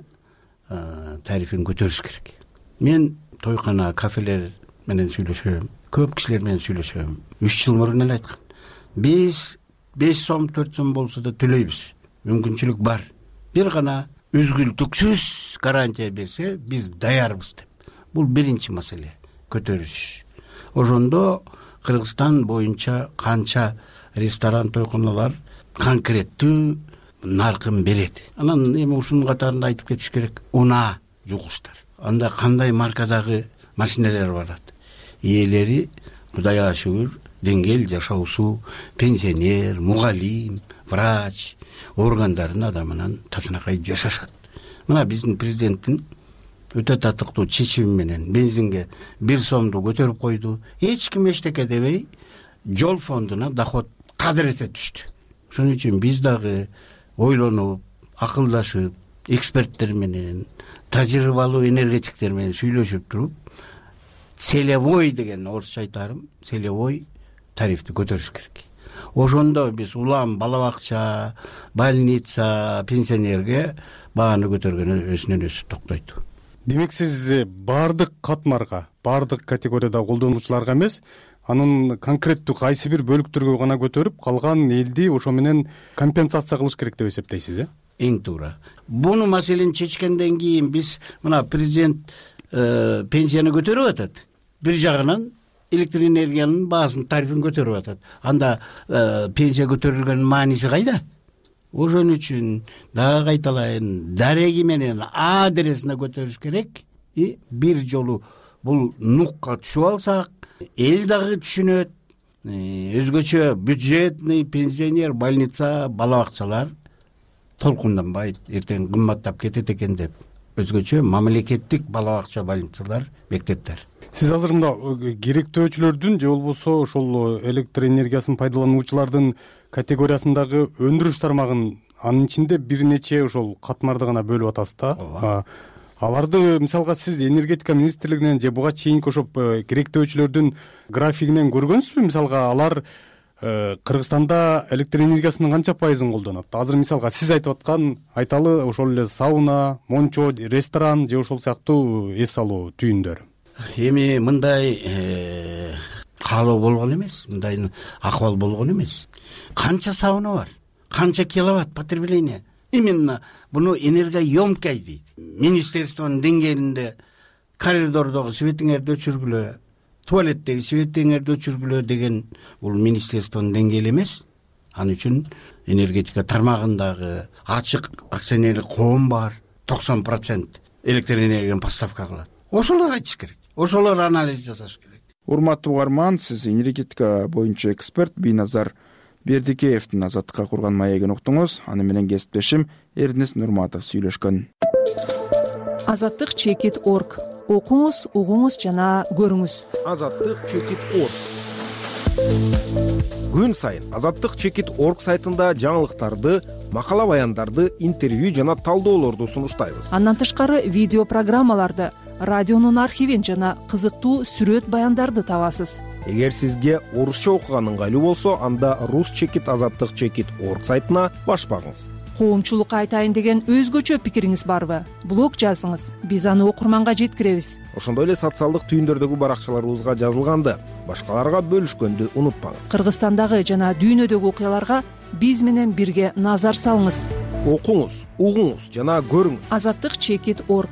тарифин көтөрүш керек. Мен тойкана, кафелер менен сүйлөшөм, көп кишилер менен сүйлөшөм. үч жыл мурун эле айткан. Биз беш сом, төрт сом болсо да төлөйбүз. Мүмкүнчүлүк бар. Бир гана үзгүлтүксүз гарантия берсе, биз даярбыз деп. Бул биринчи маселе, көтөрүш. Ошондо Кыргызстан боюнча канча ресторан, тойканалар конкреттүү наркын берет. Анан эми ушунун катарында айтып кетиш керек. Уна жугуштар. Анда кандай маркадагы машиналар барат. Ээлери Кудайга шүгүр деңгел жашоосу, пенсионер, мугалим, врач органдардын адамынан татынакай жашашат. Мына биздин президенттин өтө татыктуу чечими менен бензинге бир сомду көтөрүп койду. Эч ким эчтеке дебей жол фондуна доход кадыресе түштү. Ошон үчүн биз дагы ойлонуп, акылдашып, эксперттер менен, тажрыйбалуу энергетиктер менен сүйлөшүп туруп, целевой деген орусча айтарым, целевой тарифти көтөрүш керек. Ошондо биз улам бала бакча, больница, пенсионерге бааны көтөргөн өзүнөн өзү токтойт. Демек сиз баардык катмарга, баардык категорияда колдонуучуларга эмес, анын конкреттүү кайсы бир бөлүктөргө гана көтөрүп, калган элди ошо менен компенсация кылыш керек деп эсептейсиз, э? эң туура. Буну маселени чечкенден кийин биз мына президент пенсияны көтөрүп атат. Бир жагынан электр энергиянын баасын тарифин көтөрүп атат. Анда пенсия көтөрүлгөнүн мааниси кайда? Ошон үчүн дагы кайталайын, дареги менен адресине көтөрүш керек. И бир жолу бул нукка түшүп алсак, эл дагы түшүнөт. Өзгөчө бюджетный, пенсионер, больница, бала бакчалар толкунданбайт, эртең кымбаттап кетет экен деп. Өзгөчө мамлекеттик бала бакча, больницалар, мектептер. Сиз азыр мында керектөөчүлөрдүн же болбосо ошол электр энергиясын пайдалануучулардын категориясындагы өндүрүш тармагын, анын ичинде бир нече ошол катмарды гана бөлүп атасыз да. Аларды мисалга сиз энергетика министрлигинен же буга чейинки ошо керектөөчүлөрдүн графигинен көргөнсүзбү? Мисалга алар Кыргызстанда электр энергиясынын канча пайызын колдонот? Азыр мисалга сиз айтып аткан айталы ошол эле сауна, мончо, ресторан же ошол сыяктуу эс алуу түйүндөр. Эми мындай каалоо болгон эмес, мындай акыбал болгон эмес. Канча сауна бар? Канча киловатт потребление? Именно буну энергоемкий дейт. Министерствонун деңгээлинде коридордогу светиңерди өчүргүлө, туалеттеги светиңерди өчүргүлө деген бул министерствонун деңгээли эмес. Ал үчүн энергетика тармагындагы ачык акционерлик коом бар. токсон процент электр энергияны поставка кылат. Ошолор айтыш керек. Ошолор анализ жасаш керек. Урматтуу угарман, сиз энергетика боюнча эксперт Бийназар Бердикеевдин Азаттыкка курган маегин уктуңуз. Аны менен кесиптешим Эрдинес Нурматов сүйлөшкөн. Азаттык чекит орг. Окуңуз, угуңуз жана көрүңүз. Азаттык чекит орг. Күн сайын Азаттык чекит орг сайтында жаңылыктарды, макала баяндарды, интервью жана талдоолорду сунуштайбыз. Андан тышкары видео программаларды, радионун архивин жана кызыктуу сүрөт баяндарды табасыз. Эгер сизге орусча окуган ыңгайлуу болсо, анда рус чекит азаттык чекит орг сайтына баш багыңыз. Коомчулукка айтайын деген өзгөчө пикириңиз барбы? Блог жазыңыз, биз аны окурманга жеткиребиз. Ошондой эле социалдык түйүндөрдөгү баракчаларыбызга жазылганды, башкаларга бөлүшкөндү унутпаңыз. Кыргызстандагы жана дүйнөдөгү окуяларга биз менен бирге назар салыңыз. Окуңуз, угуңуз жана көрүңүз. Азаттык чекит орг.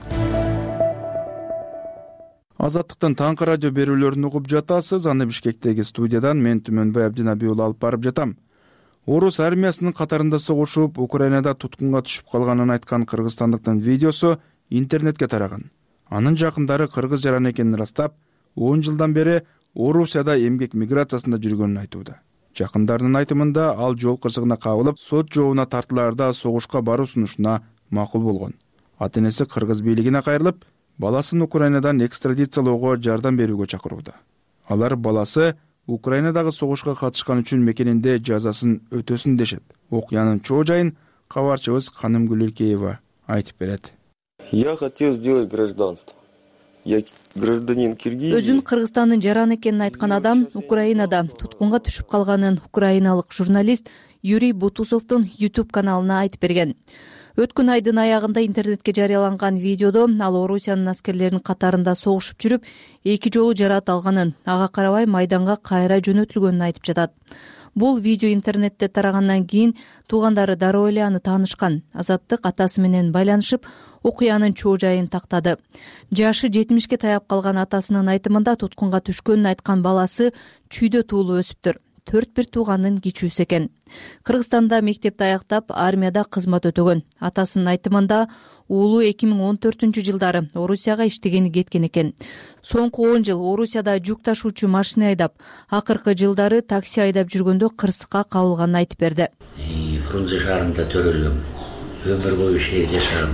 Азаттыктын таңкы радио берүүлөрүн угуп жатасыз. Аны Бишкектеги студиядан мен Түмөнбай Абдинабий уулу алып барып жатам. Орус армиясынын катарында согушуп, Украинада туткунга түшүп калганын айткан кыргызстандыктын видеосу интернетке тараган. Анын жакындары кыргыз жаран экенин ырастап, он жылдан бери Орусияда эмгек миграциясында жүргөнүн айтууда. Жакындарынын айтымында ал жол кырсыгына кабылып, сот жообуна тартылаарда согушка баруу сунушуна макул болгон. Ата-энеси кыргыз бийлигине кайрылып, баласын Украинадан экстрадициялоого жардам берүүгө чакырууда. Алар баласы Украинадагы согушка катышкан үчүн мекенинде жазасын өтөсүн дешет. Окуянын чоо жайын кабарчыбыз Канымгүл Илкеева айтып берет. Я хотел сделать гражданство. Я гражданин Киргизии. Өзүн Кыргызстандын жаран экенин айткан адам Украинада туткунга түшүп калганын украиналык журналист Юрий Бутусовдун YouTube каналына айтып берген. Өткөн айдын аягында интернетке жарыяланган видеодо ал Орусиянын аскерлеринин катарында согушуп жүрүп, эки жолу жараат алганын, ага карабай майданга кайра жөнөтүлгөнүн айтып жатат. Бул видео интернетте тарагандан кийин туугандары дароо эле аны таанышкан. Азаттык атасы менен байланышып, окуянын чоо жайын тактады. Жашы жетимишке таяп калган атасынын айтымында туткунга түшкөнүн айткан баласы чүйдө туулуп өсүптүр. Төрт бир тууганын кичүүсү экен. Кыргызстанда мектепти аяктап, армияда кызмат өтөгөн. Атасынын айтымында уулу эки миң он төртүнчү жылдары Орусияга иштегени кеткен экен. Соңку он жыл Орусияда жүк ташуучу машина айдап, акыркы жылдары такси айдап жүргөндө кырсыкка кабылганын айтып берди. Фрунзе шаарында төрөлгөм. Өмүр бою шаарда жашагам.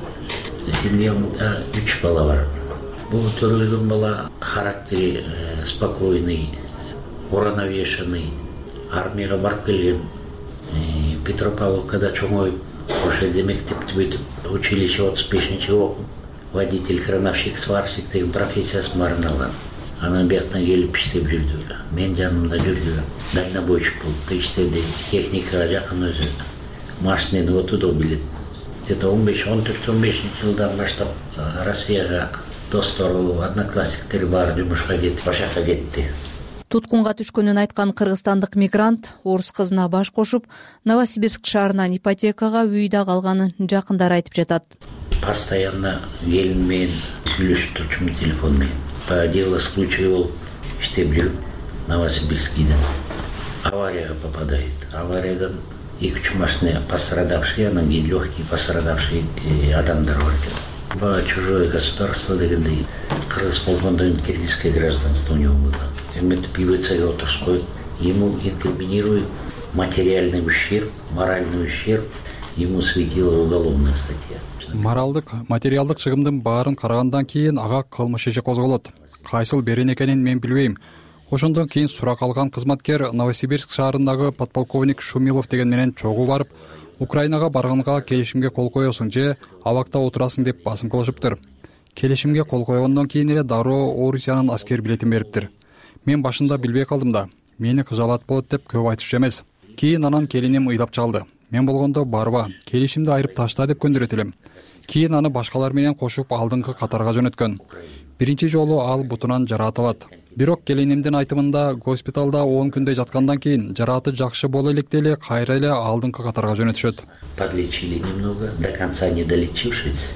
Семьямда үч бала бар. Бул төрөлгөн бала характери спокойный, уравновешенный, армияга барып келген. Петропавловкада чоңоюп, ошол жерде мектепти бүтүп, училище отуз бешинчи окуп, водитель, крановщик, сварщик деген профессиясын баарын алган. Анан бияктан келип иштеп жүрдү. Мен жанымда жүрдү. Дальнобойщик болуп иштеди. Техникага жакын өзү. Машинени отудо билет. Где-то он беш он төрт он бешинчи жылдан баштап Россияга достору, одноклассниктери баары жумушка кетип, ошол жака кетти. Туткунга түшкөнүн айткан кыргызстандык мигрант орус кызына баш кошуп, Новосибирск шаарынан ипотекага үйдө калганын жакындары айтып жатат. Постоянно келин менен сүйлөшүп турчумун телефон менен. По делу случая болуп иштеп жүрүп, Новосибирскийден аварияга попадает. Авариядан эки-үч машина пострадавший, анан кийин легкий пострадавший адамдар бар экен. По чужое государство дегендей, кыргыз болгондон киргизское гражданство у него было. Эметип ИВЦге отурсуп коюп, ему инкриминирует материальный ущерб, моральный ущерб, ему светила уголовная статья. Моралдык, материалдык чыгымдын баарын карагандан кийин ага кылмыш иши козголот. Кайсыл берен экенин мен билбейм. Ошондон кийин сурак алган кызматкер Новосибирск шаарындагы подполковник Шумилов деген менен чогуу барып, Украинага барганга келишимге кол коесуң же абакта отурасың деп басым кылышыптыр. Келишимге кол койгондон кийин эле дароо Орусиянын аскер билетин бериптир. Мен башында билбей калдым да, мени кыжаалат болот деп көп айтышчу эмес. Кийин анан келиним ыйлап чалды. Мен болгондо барба, келишимди айырып ташта деп көндүрөт элем. Кийин аны башкалар менен кошуп алдыңкы катарга жөнөткөн. Биринчи жолу ал бутунан жараатылат. Бирок келинимдин айтымында госпиталда он күндөй жаткандан кийин жарааты жакшы боло электе эле кайра эле алдыңкы катарга жөнөтүшөт. Подлечили немного, до конца не долечившись,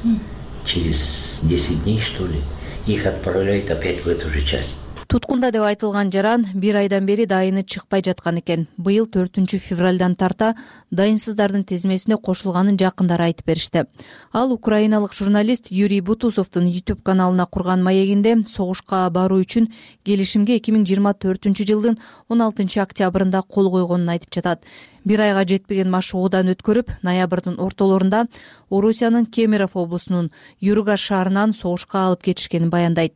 через десять дней, что ли, их отправляют опять в эту же часть. Туткунда деп айтылган жаран бир айдан бери дайыны чыкпай жаткан экен. Быйыл төртүнчү февралдан тарта дайынсыздардын тизмесине кошулганын жакындары айтып беришти. Ал украиналык журналист Юрий Бутусовдун YouTube каналына курган маегинде согушка баруу үчүн келишимге эки миң жыйырма төртүнчү жылдын он алтынчы октябрында кол койгонун айтып жатат. Бир айга жетпеген машыгуудан өткөрүп, ноябрдын ортолорунда Орусиянын Кемерово облусунун Юргаш шаарынан согушка алып кетишкенин баяндайт.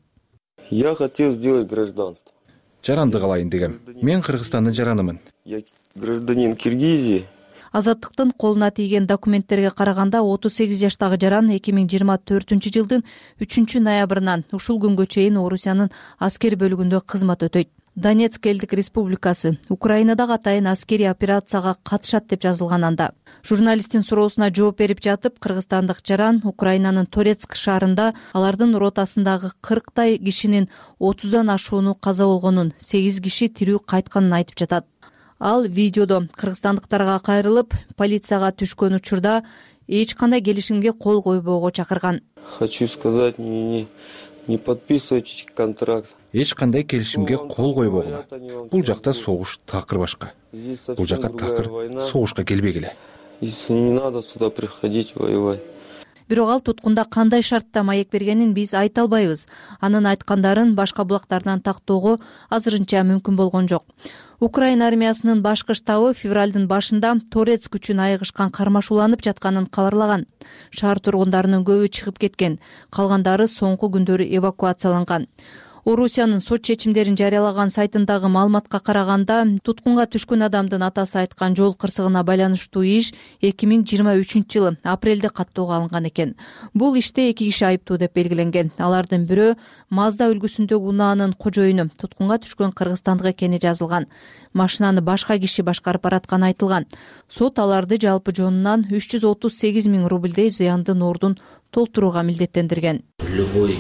Я хотел сделать гражданство. Жаранды калайын дегем. Мен Кыргызстандын жаранымын. Я гражданин Киргизии. Азаттыктын колуна тийген документтерге караганда отуз сегиз жаштагы жаран эки миң жыйырма төртүнчү жылдын үчүнчү ноябрынан ушул күнгө чейин Орусиянын аскер бөлүгүндө кызмат өтөйт. Донецк элдик республикасы Украинадагы атайын аскерий операцияга катышат деп жазылган анда. Журналисттин суроосуна жооп берип жатып, кыргызстандык жаран Украинанын Торецк шаарында алардын ротасындагы кырктай кишинин отуздан ашууну каза болгонун, сегиз киши тирүү кайтканын айтып жатат. Ал видеодо кыргызстандыктарга кайрылып, полицияга түшкөн учурда эч кандай келишимге кол койбоого чакырган. Хочу сказать, не, не, не подписывайте контракт. Эч кандай келишимге кол койбогула. Бул жакта согуш такыр башка. Бул жака такыр согушка келбегиле. Если не надо сюда приходить воевать. Бирок ал туткунда кандай шартта маек бергенин биз айта албайбыз. Анын айткандарын башка булактардан тактоого азырынча мүмкүн болгон жок. Украина армиясынын башкы штабы февралдын башында Торецк үчүн айыгышкан кармашууланып жатканын кабарлаган. Шаар тургундарынын көбү чыгып кеткен, калгандары соңку күндөрү эвакуацияланган. Орусиянын сот чечимдерин жарыялаган сайтындагы маалыматка караганда, туткунга түшкөн адамдын атасы айткан жол кырсыгына байланыштуу иш эки миң жыйырма үчүнчү жылы апрелде каттоого алынган экен. Бул иште эки киши айыптуу деп белгиленген. Алардын бирөө Мазда үлгүсүндөгү унаанын кожоюну, туткунга түшкөн кыргызстандык экени жазылган. Машинаны башка киши башкарып баратканы айтылган. Сот аларды жалпы жонунан үч жүз отуз сегиз миң рубльдей зыяндын ордун толтурууга милдеттендирген. Любой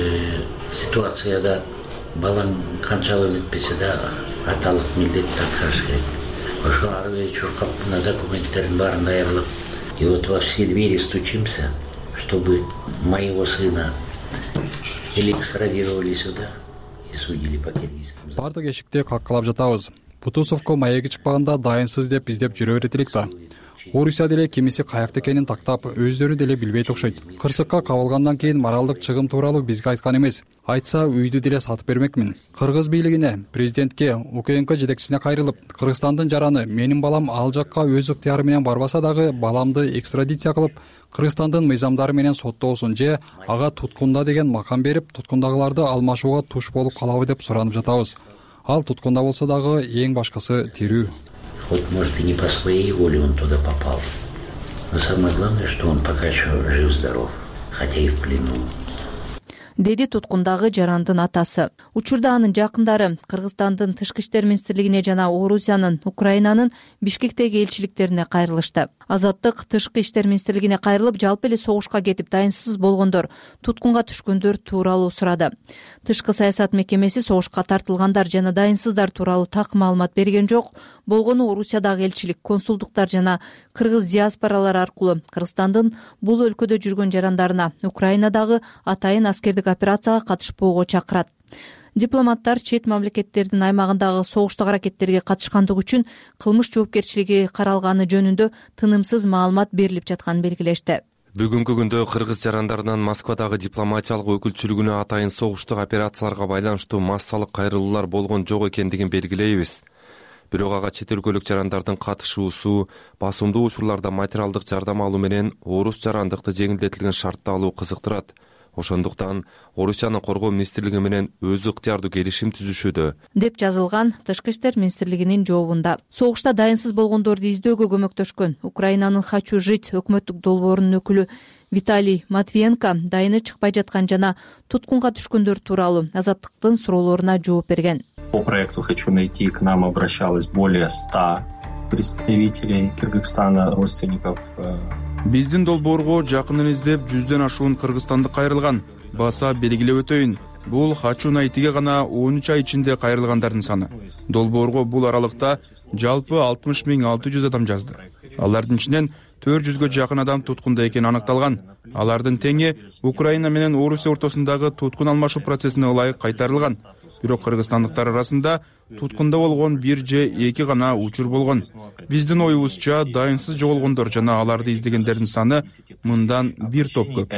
ситуацияда балаң канчалык өтпесе да аталык милдетти аткарыш керек. Ошо ары бери чуркап мына документтердин баарын даярдап, и вот во все двери стучимся, чтобы моего сына или экстрадировали сюда и судили по киргизским. Бардык эшикти каккалап жатабыз. Бутусовко маеги чыкпаганда дайынсыз деп издеп жүрө берет элек да. Орусия деле кимиси каякта экенин тактап, өздөрү деле билбейт окшойт. Кырсыкка кабылгандан кийин моралдык чыгым тууралуу бизге айткан эмес. Айтса үйдү деле сатып бермекмин. Кыргыз бийлигине, президентке, УКМК жетекчисине кайрылып, Кыргызстандын жараны менин балам ал жакка өз ыктыяры менен барбаса дагы баламды экстрадиция кылып, Кыргызстандын мыйзамдары менен соттоосун же ага туткунда деген макам берип, туткундагыларды алмашууга туш болуп калабы деп суранып жатабыз. Ал туткунда болсо дагы эң башкысы тирүү. Хоть, может, и не по своей воле он туда попал. Но самое главное, что он пока еще жив-здоров, хотя и в плену. деди туткундагы жарандын атасы. Учурда анын жакындары Кыргызстандын тышкы иштер министрлигине жана Орусиянын Украинанын Бишкектеги элчиликтерине кайрылышты. Азаттык тышкы иштер министрлигине кайрылып, жалпы эле согушка кетип дайынсыз болгондор, туткунга түшкөндөр тууралуу сурады. Тышкы саясат мекемеси согушка тартылгандар жана дайынсыздар тууралуу так маалымат берген жок. Болгону Орусиядагы элчилик, консулдуктар жана кыргыз диаспоралары аркылуу Кыргызстандын бул өлкөдө жүргөн жарандарына Украинадагы атайын аскердик операцияга катышпоого чакырат. Дипломаттар чет мамлекеттердин аймагындагы согуштук аракеттерге катышкандыгы үчүн кылмыш жоопкерчилиги каралганы жөнүндө тынымсыз маалымат берилип жатканын белгилешти. Бүгүнкү күндө кыргыз жарандарынан Москвадагы дипломатиялык өкүлчүлүгүнө атайын согуштук операцияларга байланыштуу массалык кайрылуулар болгон жок экендигин белгилейбиз. Бирок ага чет өлкөлүк жарандардын катышуусу, басымдуу учурларда материалдык жардам алуу менен орус жарандыкты жеңилдетилген шартта алуу кызыктырат. Ошондуктан Орусиянын коргоо министрлиги менен өзү ыктыярдуу келишим түзүшүүдө, деп жазылган Тышкы иштер министрлигинин жообунда. Согушта дайынсыз болгондорду издөөгө көмөктөшкөн Украинанын «Хочу жить» өкмөттүк долбоорунун өкүлү Виталий Матвиенко дайыны чыкпай жаткан жана туткунга түшкөндөр тууралуу Азаттыктын суроолоруна жооп берген. По проекту «Хочу найти» к нам обращалось более ста представителей Кыргызстана, родственников. Биздин долбоорго жакынын издеп жүздөн ашуун кыргызстандык кайрылган. Баса белгилеп өтөйүн. Бул «Хочу найтиге» гана он үч ай ичинде кайрылгандардын саны. Долбоорго бул аралыкта жалпы алтымыш миң алты жүз адам жазды. Алардын ичинен төрт жүзгө жакын адам туткунда экени аныкталган. Алардын теңи Украина менен Орусия ортосундагы туткун алмашуу процессине ылайык кайтарылган. Бирок кыргызстандыктар арасында туткунда болгон бир же эки гана учур болгон. Биздин оюбузча дайынсыз жоголгондор жана аларды издегендердин саны мындан бир топ көп.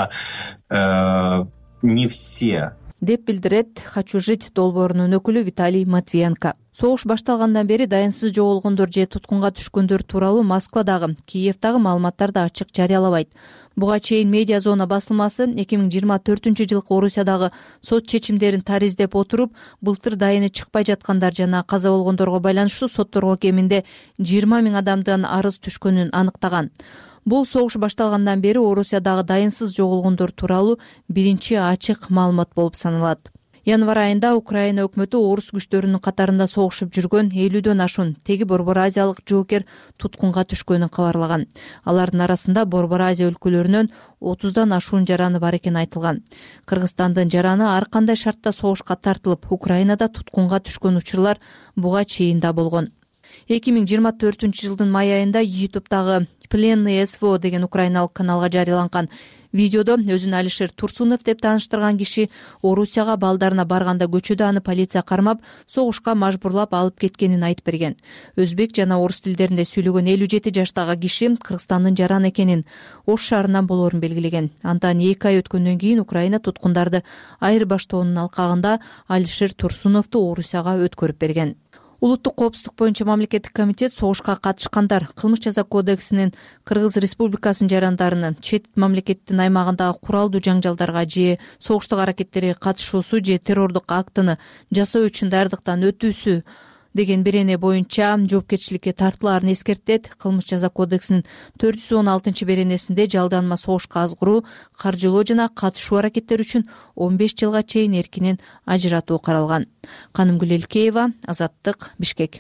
Это не все. Деп билдирет «Хочу жить» долбоорунун өкүлү Виталий Матвиенко. Согуш башталгандан бери дайынсыз жоголгондор же туткунга түшкөндөр тууралуу Москвадагы, Киевдагы маалыматтарды ачык жарыялабайт. Буга чейин Медиа Зона басылмасы эки миң жыйырма төртүнчү жылкы Орусиядагы сот чечимдерин тариздеп отуруп, былтыр дайыны чыкпай жаткандар жана каза болгондорго байланыштуу сотторго кеминде жыйырма миң адамдан арыз түшкөнүн аныктаган. Бул согуш башталгандан бери Орусиядагы дайынсыз жоголгондор тууралуу биринчи ачык маалымат болуп саналат. Январь айында Украина өкмөтү орус күчтөрүнүн катарында согушуп жүргөн элүүдөн ашуун теги Борбор Азиялык жоокер туткунга түшкөнүн кабарлаган. Алардын арасында Борбор Азия өлкөлөрүнөн отуздан ашуун жараны бар экени айтылган. Кыргызстандын жараны ар кандай шартта согушка тартылып, Украинада туткунга түшкөн учурлар буга чейин да болгон. эки миң жыйырма төртүнчү жылдын май айында ютубтагы «Пленный СВО» деген украиналык каналга жарыяланган видеодо өзүн Алишер Турсунов деп тааныштырган киши Орусияга балдарына барганда көчөдө аны полиция кармап, согушка мажбурлап алып кеткенин айтып берген. Өзбек жана орус тилдеринде сүйлөгөн элүү жети жаштагы киши Кыргызстандын жараны экенин, Ош шаарынан болоорун белгилеген. Андан эки ай өткөндөн кийин Украина туткундарды айырбаштоонун алкагында Алишер Турсуновду Орусияга өткөрүп берген. Улуттук коопсуздук боюнча мамлекеттик комитет согушка катышкандар Кылмыш жаза кодексинин Кыргыз Республикасынын жарандарынын чет мамлекеттин аймагындагы куралдуу жаңжалдарга же согуштук аракеттерге катышуусу же террордук актыны жасоо үчүн даярдыктан өтүүсү деген берене боюнча жоопкерчиликке тартылаарын эскертет. Кылмыш жаза кодексинин төрт жүз он алтынчы беренесинде жалданма согушка азгыруу, каржылоо жана катышуу аракеттери үчүн он беш жылга чейин эркинен ажыратуу каралган. Канымгүл Элкеева, Азаттык, Бишкек.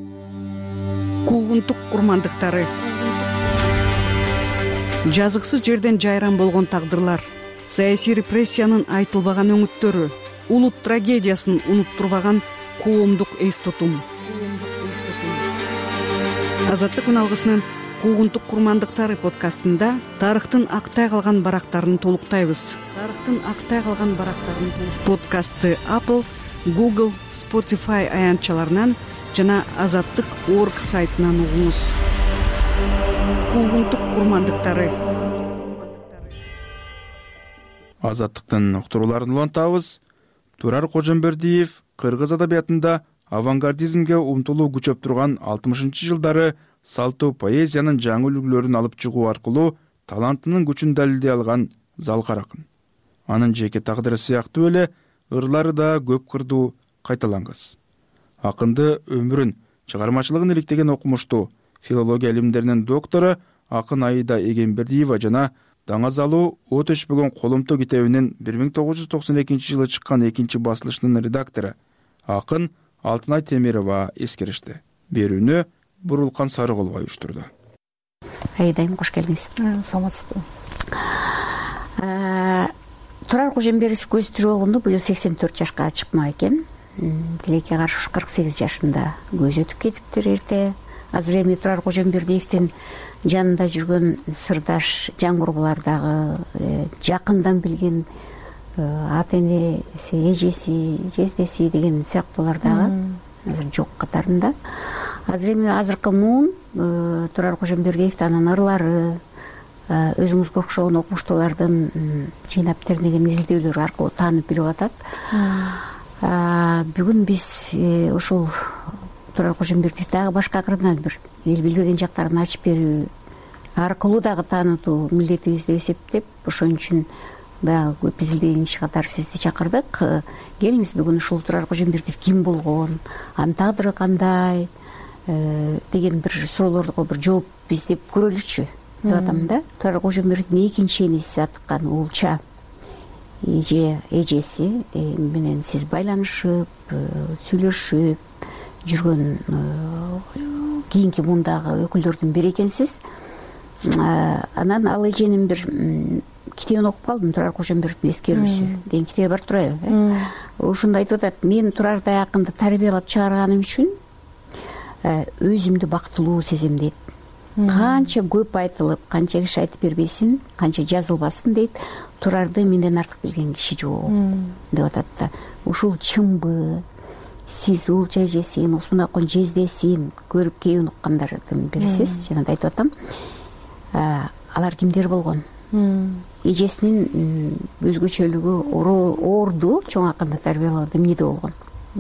Куугунтук курмандыктары. Жазыксыз жерден жайран болгон тагдырлар, саясий репрессиянын айтылбаган өңүттөрү, улут трагедиясын унуттурбаган коомдук эс тутум. Азаттык үналгысынын Куугунтук курмандыктары подкастында тарыхтын актай калган барактарын толуктайбыз. Тарыхтын актай калган барактарын подкастты Apple, Google, Spotify аянтчаларынан жана азаттык точка орг сайтынан угуңуз. Куугунтук курмандыктары. Азаттыктын уктурууларын улантабыз. Турар Кожомбердиев кыргыз адабиятында авангардизмге умтулуу күчөп турган алтымышынчы жылдары салтуу поэзиянын жаңы үлгүлөрүн алып чыгуу аркылуу талантынын күчүн далилдей алган залкар акын. Анын жеке тагдыры сыяктуу эле ырлары да көп кырдуу кайталангыс. Акынды өмүрүн, чыгармачылыгын иликтеген окумуштуу филология илимдеринин доктору акын Аида Эгембердиева жана Даңазалуу от өчпөгөн колумту китебинин бир миң тогуз жүз токсон экинчи жылы чыккан экинчи басылышынын редактору акын Алтынай Темирова эскеришти. Берүүнү Бурулкан Сарыгулова уюштурду. Айдайым, кош келдиңиз. Саламатсызбы. Турар Кожембердиев көз тирүү болгондо быйыл сексен төрт жашка чыкмак экен. Тилекке каршы кырк сегиз жашында көз өтүп кетиптир эрте. Азыр эми Турар Кожембердиевдин жанында жүргөн сырдаш, жан курбулардагы жакындан билген ата энеси, эжеси, жездеси деген сыяктуулар дагы азыр жок катарында. Азыр эми азыркы муун Турар Кожембердиев анын ырлары, өзүңүзгө окшогон окумуштуулардын жыйнап тернеген изилдөөлөрү аркылуу таанып билип атат. Бүгүн биз ушул Турар Кожембердиев дагы башка акырынан бир эл билбеген жактарын ачып берүү аркылуу дагы таанытуу милдетибиз деп эсептеп, ошон үчүн баягы көп изилдеген киши катары сизди чакырдык. Келиңиз бүгүн ушул Турар Кожембердиев ким болгон, анын тагдыры кандай деген бир суроолорго бир жооп издеп көрөлүчү деп атам да. Турар Кожембердиевдин экинчи энеси аткан Уулча эже эжеси менен сиз байланышып, сүйлөшүп жүргөн кийинки мундагы өкүлдөрдүн бири экенсиз. Анан ал эженин бир китебин окуп калдым, Турар Кожембердиевдин эскерүүсү деген китеби бар турабы. Ошондо айтып атат: мен Турардай акынды тарбиялап чыгарганым үчүн өзүмдү бактылуу сезем дейт. Канча көп айтылып, канча киши айтып бербесин, канча жазылбасын дейт, Турарды менден артык билген киши жок деп атат да. Ушул чынбы? Сиз Уулча эжесин, Усмунакун жездесин көрүп кийин уккандардын бирисиз. Жана да айтып атам, алар кимдер болгон? Эжесинин өзгөчөлүгү орду чоң акынды тарбиялоодо эмнеде болгон?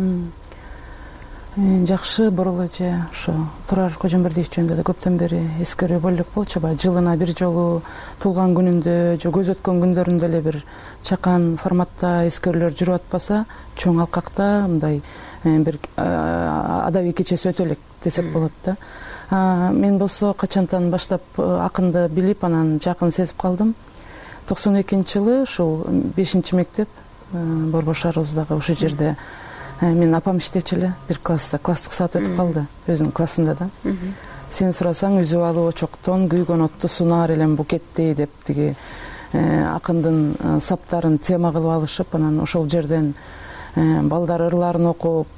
Жакшы, бурул эже ошо Турар Кожембердиев жөнүндө да көптөн бери эскерүү болдук болчу. Баягы жылына бир жолу туулган күнүндө же көз өткөн күндөрүндө эле бир чакан форматта эскерүүлөр жүрүп атпаса, чоң алкакта мындай бир адабий кечеси өтө элек десек болот да. Мен болсо качантан баштап акынды билип, анан жакын сезип калдым. токсон экинчи жылы ушул бешинчи мектеп Борбор шаарыбыздагы ушул жерде мен апам иштечү эле, бир класста класстык саат өтүп калды, өзүнүн классында да. Сен сурасаң, үзүп алып очоктон күйгөн отту сунаар элем букеттей деп тиги акындын саптарын тема кылып алышып, анан ошол жерден балдар ырларын окуп,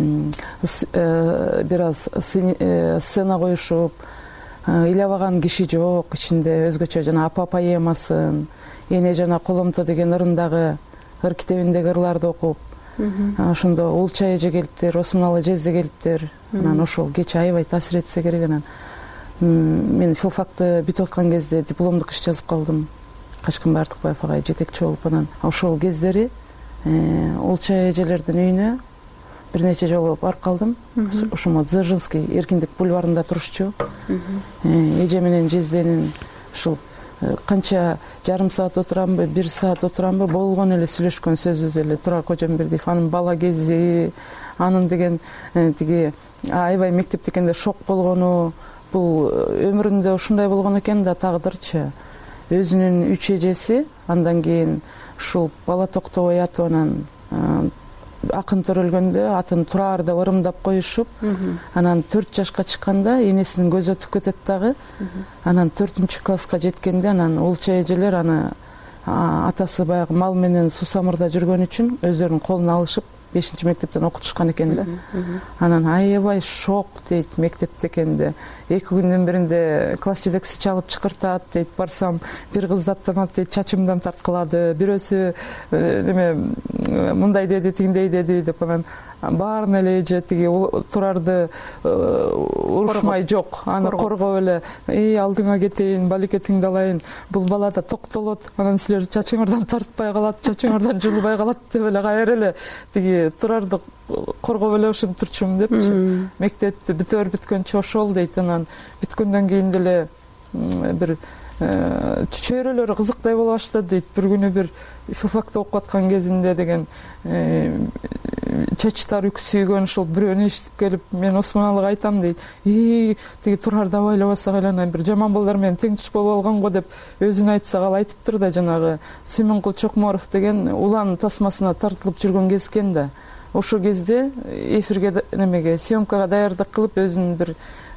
бир аз сцена коюшуп, ыйлабаган киши жок ичинде. Өзгөчө жана апа поэмасын, эне жана коломто деген ырындагы ыр китебиндеги ырларды окуп, ошондо Уулча эже келиптир, Осмуналы жезде келиптир. Анан ошол кече аябай таасир этсе керек. Анан мен филфакты бүтүп аткан кезде дипломдук иш жазып калдым. Качкынбай Артыкбаев агай жетекчи болуп, анан ошол кездери Уулча эжелердин үйүнө бир нече жолу барып калдым. Ошомо Дзержинский Эркиндик бульварында турушчу. Эже менен жезденин ушул канча жарым саат отурамбы, бир саат отурамбы, болгон эле сүйлөшкөн сөзүбүз эле Турар Кожембердиев, анын бала кези, анын деген тиги аябай мектепте экенде шок болгону, бул өмүрүндө ушундай болгон экен да, тагдырчы. Өзүнүн үч эжеси, андан кийин ушул бала токтобой атып, анан акын төрөлгөндө атын Турар деп ырымдап коюшуп, анан төрт жашка чыкканда энесинин көзү өтүп кетет дагы. Анан төртүнчү класска жеткенде анан Уулча эжелер аны атасы баягы мал менен Сусамырда жүргөн үчүн өздөрүнүн колуна алышып бешинчи мектептен окутушкан экен да. Анан аябай шок дейт, мектепте экенде. Эки күндүн биринде класс жетекчиси чалып чакыртат дейт, барсам бир кыз даттанат дейт, чачымдан тарткылады, бирөөсү неме мындай деди, тигиндей деди деп, анан баарын эле эже тиги Турарды урушмай жок, аны коргоп эле, эй алдыңа кетейин, балекетиңди алайын, бул бала да токтолот, анан силер чачыңардан тартпай калат, чачыңардан жылбай калат деп эле кайра эле тиги Турарды коргоп эле ушинтип турчумун депчи. Мектепти бүтөр бүткөнчө ошол дейт. Анан бүткөндөн кийин деле бир чөйрөлөрү кызыктай боло баштады дейт. Бир күнү бир филфакты окуп аткан кезинде деген чачтар үксүйгөн ушул бирөөнү эшитип келип, мен Осмоналыга айтам дейт. И тиги Турар давай ойлобосок айлана бир жаман балдар менен тең туш болуп алган го деп өзүн айтсак, ал айтыптыр да, жанагы Сүймөнкул Чокморов деген улан тасмасына тартылып жүргөн кез экен да. Ошол кезде эфирге немеге съемкага даярдык кылып өзүнүн бир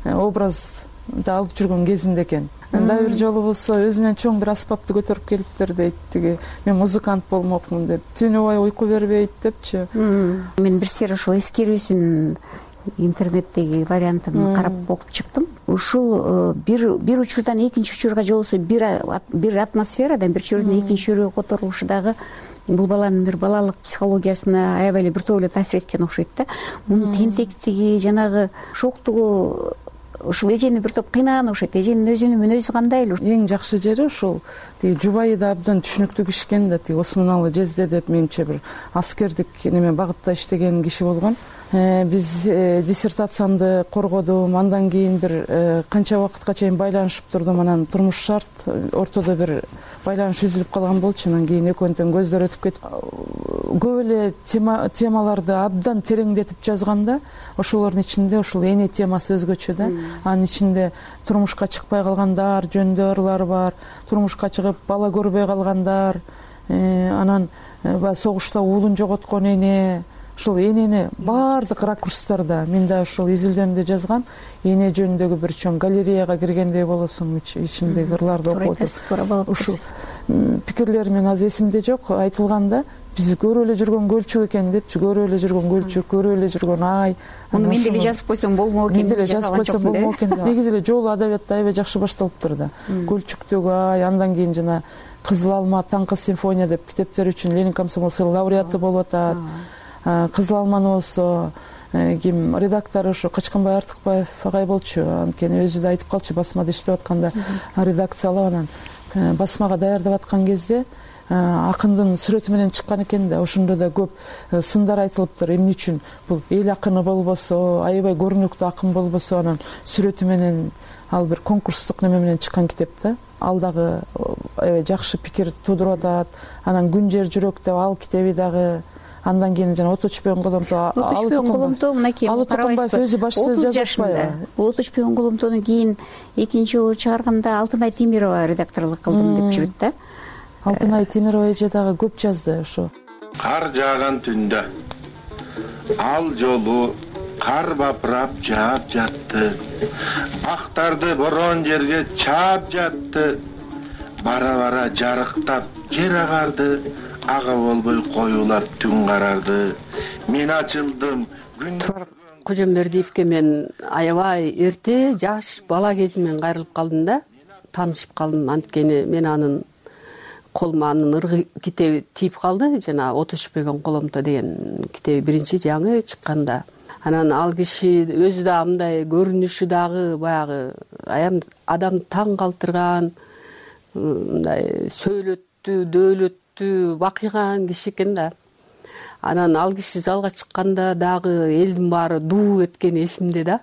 образды алып жүргөн кезинде экен. Дагы бир жолу болсо өзүнөн чоң бир аспапты көтөрүп келиптир дейт. Тиги мен музыкант болмокмун деп, түнү бою уйку бербейт депчи. Мен бир сери ошол эскерүүсүн интернеттеги вариантын карап окуп чыктым. Ушул бир бир учурдан экинчи учурга же болбосо бир бир атмосферадан бир чөйрөдөн экинчи чөйрөгө которулушу дагы бул баланын бир балалык психологиясына аябай эле биртоп эле таасир эткен окшойт да. Мунун тентектиги, жанагы шоктугу ушул эжени бир топ кыйнаган окшойт. Эженин өзүнүн мүнөзү кандай эле? Эң жакшы жери ушул тиги жубайы да абдан түшүнүктүү киши экен да. Тиги Осмоналы жезде деп менимче бир аскердик неме багытта иштеген киши болгон. Биз диссертациямды коргодум, андан кийин бир канча убакытка чейин байланышып турдум. Анан турмуш шарт, ортодо бир байланыш үзүлүп калган болчу. Анан кийин экөөнтөн көздөр өтүп кетип, көп эле темаларды абдан тереңдетип жазганда, ошолордун ичинде ушул эне темасы өзгөчө да. Анын ичинде турмушка чыкпай калгандар жөнүндө ырлар бар, турмушка чыгып бала көрбөй калгандар, анан баягы согушта уулун жоготкон эне, ушул энени баардык ракурстарда мен да ушул изилдөөмдө жазгам. Эне жөнүндөгү бир чоң галереяга киргендей болосуң, ичиндеги ырларды окуп атасың. Ушул пикирлер мен азыр эсимде жок, айтылганда биз көрүп эле жүргөн көлчүк экен депчи, көрүп эле жүргөн көлчүк, көрүп эле жүргөн ай. Муну мен деле жазып койсом болмок экен. Мен деле жазып койсом болмок экен. Негизи эле жолу адабиятта аябай жакшы башталыптыр да. Көлчүктөгү ай, андан кийин жана Кызыл алма, Таңкы симфония деп китептер үчүн Ленин комсомол сыйлыгы лауреаты болуп атат. Кызыл алманы болсо ким редактору ушу Качканбай Артыкбаев агай болчу. Анткени өзү да айтып калчу, басмада иштеп атканда редакциялап, анан басмага даярдап аткан кезде акындын сүрөтү менен чыккан экен да. Ошондо да көп сындар айтылыптыр. Эмне үчүн бул эл акыны болбосо, аябай көрүнүктүү акын болбосо, анан сүрөтү менен ал бир конкурстук неме менен чыккан китеп да. Ал дагы аябай жакшы пикир туудуруп атат. Анан Күн жер жүрөк деп ал китеби дагы. Андан кийин жана Ото түшпөгөн коломто. Ото түшпөгөн коломто мынакей карабайсызбы? Өзү башта жазып атпайбы? Бул Ото түшпөгөн коломтону кийин экинчи жолу чыгарганда Алтынай Темирова редакторлук кылдым деп жүрөт да. Алтынай Темирова эже дагы көп жазды ошо. Кар жааган түндө ал жолу кар бапырап жаап жатты. Бактарды борон жерге чаап жатты. Бара-бара жарыктап жер агарды. Ага болбой коюлап түн карарды. Мен ачылдым. Турар Кожомбердиевке мен аябай эрте жаш бала кезимен кайрылып калдым да. Таанышып калдым. Анткени мен анын колума анын ыргы китеби тийип калды. Жана Ото түшпөгөн коломто деген китеби биринчи жаңы чыкканда. Анан ал киши өзү да мындай көрүнүшү дагы баягы аям адамды таң калтырган, мындай сөйлөттү, дөөлөттү, бакыйган киши экен да. Анан ал киши залга чыкканда дагы элдин баары дуу эткени эсимде да.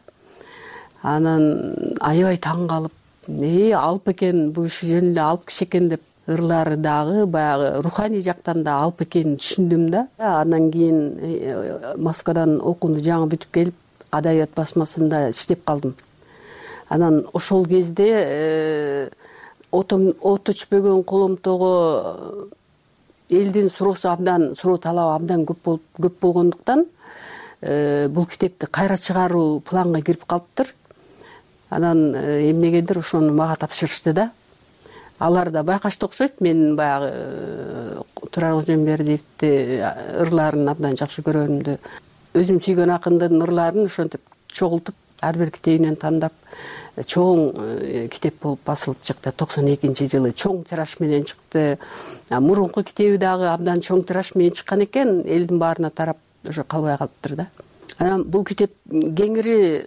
Анан аябай таң калып, э алып экен, бул киши жөн эле алып киши экен деп, ырлары дагы баягы руханий жактан да алып экенин түшүндүм да. Андан кийин Москвадан окууну жаңы бүтүп келип, адабият басмасында иштеп калдым. Анан ошол кезде Ото түшпөгөн коломтого элдин суроосу абдан, суроо талабы абдан көп болуп көп болгондуктан бул китепти кайра чыгаруу планга кирип калыптыр. Анан эмнегедир ошону мага тапшырышты да. Алар да байкашты окшойт. Мен баягы Турар Кожомбердиевди ырларын абдан жакшы көрөрүмдү. Өзүм сүйгөн акындын ырларын ошентип чогултуп, ар бир китебинен тандап, чоң китеп болуп басылып чыкты. токсон экинчи жылы чоң тираж менен чыкты. Мурунку китеби дагы абдан чоң тираж менен чыккан экен, элдин баарына тарап ошо калбай калыптыр да. Анан бул китеп кеңири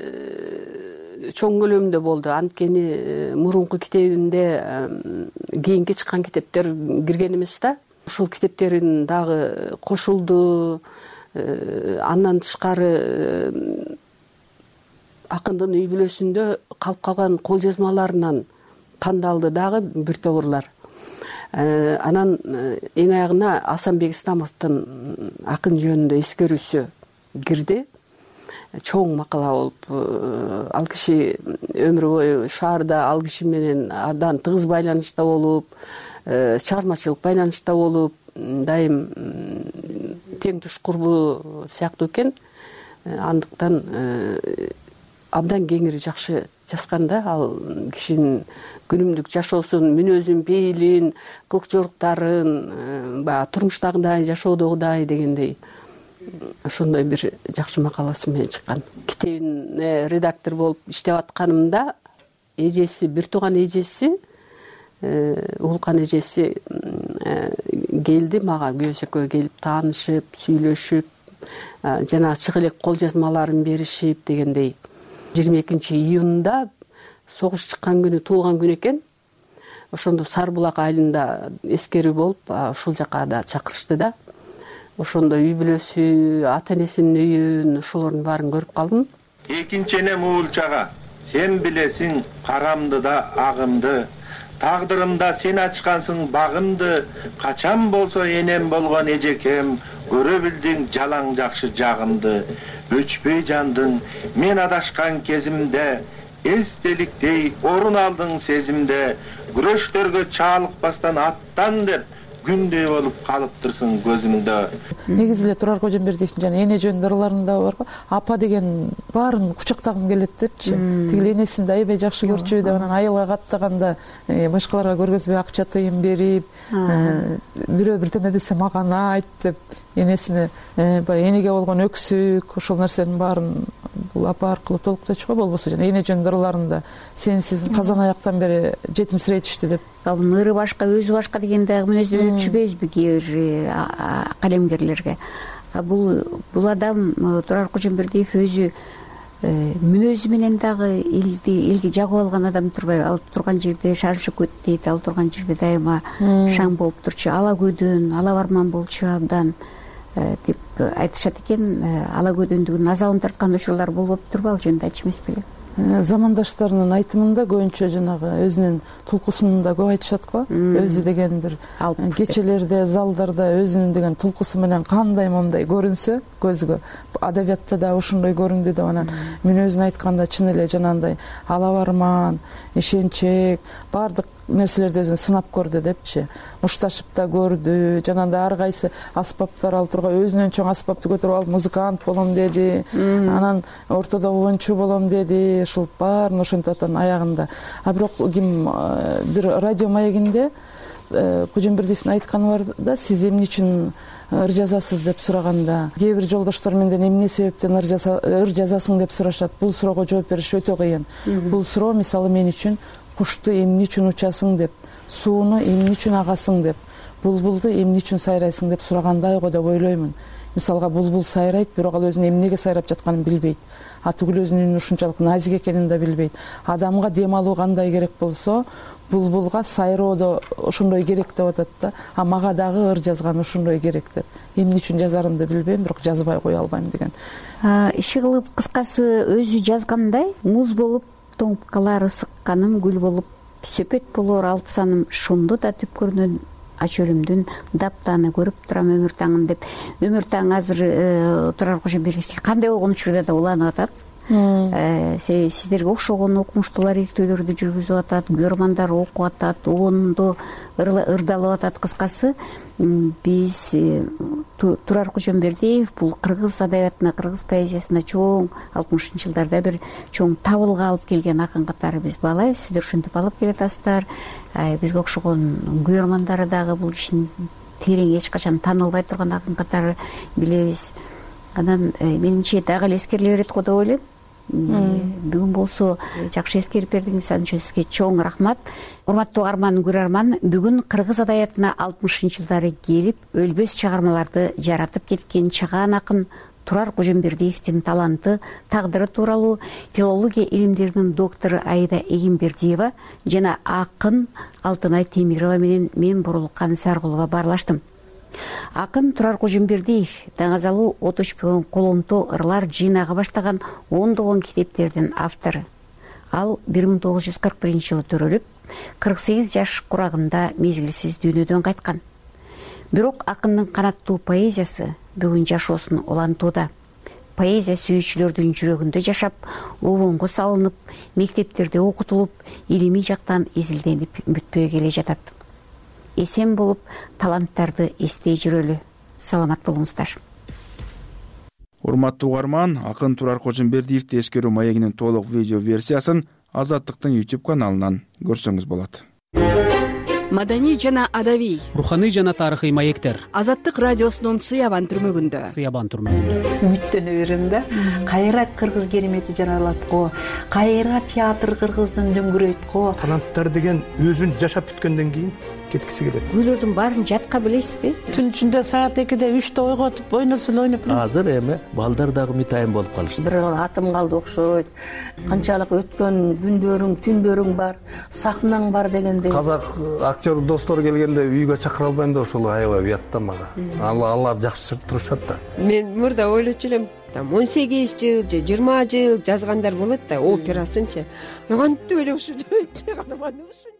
чоң көлөмдө болду. Анткени мурунку китебинде кийинки чыккан китептер кирген эмес да. Ушул китептерин дагы кошулду. Андан тышкары акындын үй бүлөсүндө калып калган кол жазмаларынан кандалды дагы бир топурлар. Анан эң аягына Асанбек Истамовдун акын жөнүндө эскерүүсү кирди. Чоң макала болуп, ал киши өмүр бою шаарда ал киши менен абдан тыгыз байланышта болуп, чыгармачылык байланышта болуп, дайым тең туш курбу сыяктуу экен. Андыктан абдан кеңири жакшы жазган да, ал кишинин күнүмдүк жашоосун, мүнөзүн, пейилин, кылык жоруктарын, баягы турмуштагыдай, жашоодогудай дегендей ошондой бир жакшы макаласы менен чыккан. Китебине редактор болуп иштеп атканымда эжеси, бир тууган эжеси, Улкан эжеси келди мага, күйөөсү экөө келип таанышып, сүйлөшүп, жана чык элек кол жазмаларын беришип дегендей. жыйырма экинчи июнда согуш чыккан күнү туулган күн экен. Ошондо Сарбулак айылында эскерүү болуп, ушул жака да чакырышты да. Ошондо үй бүлөсү, ата энесинин үйүн, ошолордун баарын көрүп калдым. Экинчи энем Уулчага, сен билесиң карамды да агымды, тагдырымда сен ачкансың багымды, качан болсо энем болгон эжекем, көрө билдиң жалаң жакшы жагымды, өчпөй жандың мен адашкан кезимде, эстеликтей орун алдың сезимде, күрөштөргө чаалыкпастан аттан деп күндөй болуп калыптырсың көзүмдө. Негизи эле Турар Кожомбердиевдин жана эне жөнүндө ырларында бар го, апа деген баарын кучактагым келет депчи. Тигил энесин да аябай жакшы көрчү деп, анан айылга каттаганда башкаларга көргөзбөй акча тыйын берип, бирөө бирдеме десе мага айт деп, энесине баягы энеге болгон өксүк, ошол нерсенин баарын бул апа аркылуу толукточу го, болбосо жана эне жөнүндө ырларында сенсиз казан аяктан бери жетимсирейдишти деп. Ыры башка, өзү башка деген дагы мүнөздү түшүнбөйбүзбү кээ бир калемгерлерге. Бул бул адам Турар Кожомбердиев өзү мүнөзү менен дагы элди элге жагып алган адам турбайбы? Ал турган жерде шар шөкөт дейт, ал турган жерде дайыма шаң болуп турчу, ала көдөн, ала барман болчу абдан деп айтышат экен. Ала көдөндүгүн азабын тарткан учурлар болуп турбу, ал жөнүндө айтчу эмес беле? Замандаштарынын айтымында көбүнчө жанагы өзүнүн тулкусун да көп айтышат го. Өзү деген бир кечелерде, залдарда өзүнүн деген тулкусу менен кандай момундай көрүнсө көзгө, адабиятта да ушундай көрүндү деп, анан мүнөзүн айтканда чын эле жанагындай ала барман, ишенчек, баардык нерселерди өзүн сынап көрдү депчи. Мушташып да көрдү, жанагындай ар кайсы аспаптар ал тургай өзүнөн чоң аспапты көтөрүп алып музыкант болом деди, анан ортодо оончу болом деди, ушул баарын ошентип аткан аягында. А бирок ким бир радио маегинде Кожомбердиевдин айтканы бар да, сиз эмне үчүн ыр жазасыз деп сураганда, кээ бир жолдоштор менден эмне себептен ыр жазасың деп сурашат. Бул суроого жооп бериш өтө кыйын. Бул суроо мисалы мен үчүн кушту эмне үчүн учасың деп, сууну эмне үчүн агасың деп, булбулду эмне үчүн сайрайсың деп сурагандай го деп ойлоймун. Мисалга булбул сайрайт, бирок ал өзүнүн эмнеге сайрап жатканын билбейт. А түгүл өзүнүн үнү ушунчалык назик экенин да билбейт. Адамга дем алуу кандай керек болсо, булбулга сайроо да ошондой керек деп атат да. А мага дагы ыр жазган ушондой керек деп. Эмне үчүн жазарымды билбейм, бирок жазбай кое албайм деген. Иши кылып кыскасы өзү жазгандай, муз болуп тоңуп калар ысыкканым, гүл болуп сөпөт болор алтысаным, шунду да түпкөрүнөн ач өлүмдүн даптаны көрүп турам өмүр таңын деп. Өмүр таң азыр Турар Кожомбердиев кандай болгон учурда да уланып атат. Сиздерге окшогон окумуштуулар иртөөлөрдү жүргүзүп атат, көрмандар окуп атат, оонунду ырдалып атат. Кыскасы биз Турар Кожомбердиев бул кыргыз адабиятына, кыргыз поэзиясына чоң алтымышынчы жылдарда бир чоң табылга алып келген акын катары биз баалайбыз. Сиздер ушинтип алып келатасыздар. Бизге окшогон көрмандары дагы бул кишини терең эч качан таанылбай турган акын катары билебиз. Анан менимче дагы эле эскериле берет го деп ойлойм. Бүгүн болсо жакшы эскерип бердиңиз, анын үчүн сизге чоң рахмат. Урматтуу угарман, көрөрман, бүгүн кыргыз адабиятына алтымышынчы жылдары келип өлбөс чыгармаларды жаратып кеткен чаган акын Турар Кожомбердиевдин таланты, тагдыры тууралуу филология илимдеринин доктору Аида Эгембердиева жана акын Алтынай Темирова менен мен Бурулкан Саргулова баарлаштым. Акын Турар Кожомбердиев даңазалуу оточпогон коломто ырлар жыйнага баштаган ондогон китептердин автору. Ал бир миң тогуз жүз кырк биринчи жылы төрөлүп, кырк сегиз жаш курагында мезгилсиз дүйнөдөн кайткан. Бирок акындын канаттуу поэзиясы бүгүн жашоосун улантууда. Поэзия сүйүүчүлөрдүн жүрөгүндө жашап, обонго салынып, мектептерде окутулуп, илимий жактан изилденип бүтпөй келе жатат. Эсен болуп, таланттарды эстей жүрөлү. Саламат болуңуздар. Урматтуу угарман, акын Турар Кожомбердиевди эскерүү маегинин толук видео версиясын Азаттыктын YouTube каналынан көрсөңүз болот. Маданий жана адабий, руханий жана тарыхый маектер. Азаттык радиосунун Сыябан түрмөгүндө. Сыябан түрмөгүндө. Үмүттөнө берем да. Кайра кыргыз керемети жаралат го. Кайра театр кыргыздын дөңгүрөйт го. Таланттар деген өзүн жашап бүткөндөн кийин кеткиси келет. Күйлөрдүн баарын жатка билесизби? Түн ичинде саат экиде үчтө ойготуп, ойносун ойноп. Азыр эми балдар дагы митайын болуп калышты. Бир атым калды окшойт. Канчалык өткөн күндөрүң, түндөрүң бар, сахнаң бар дегендей. Казак актер достор келгенде үйгө чакыра албайм да ошол аябай уят да мага. Алар жакшы турушат да. Мен мурда ойлочу элем, там он сегиз жыл же жыйырма жыл жазгандар болот да, операсынчы. Кантип эле ушу карабаны ушу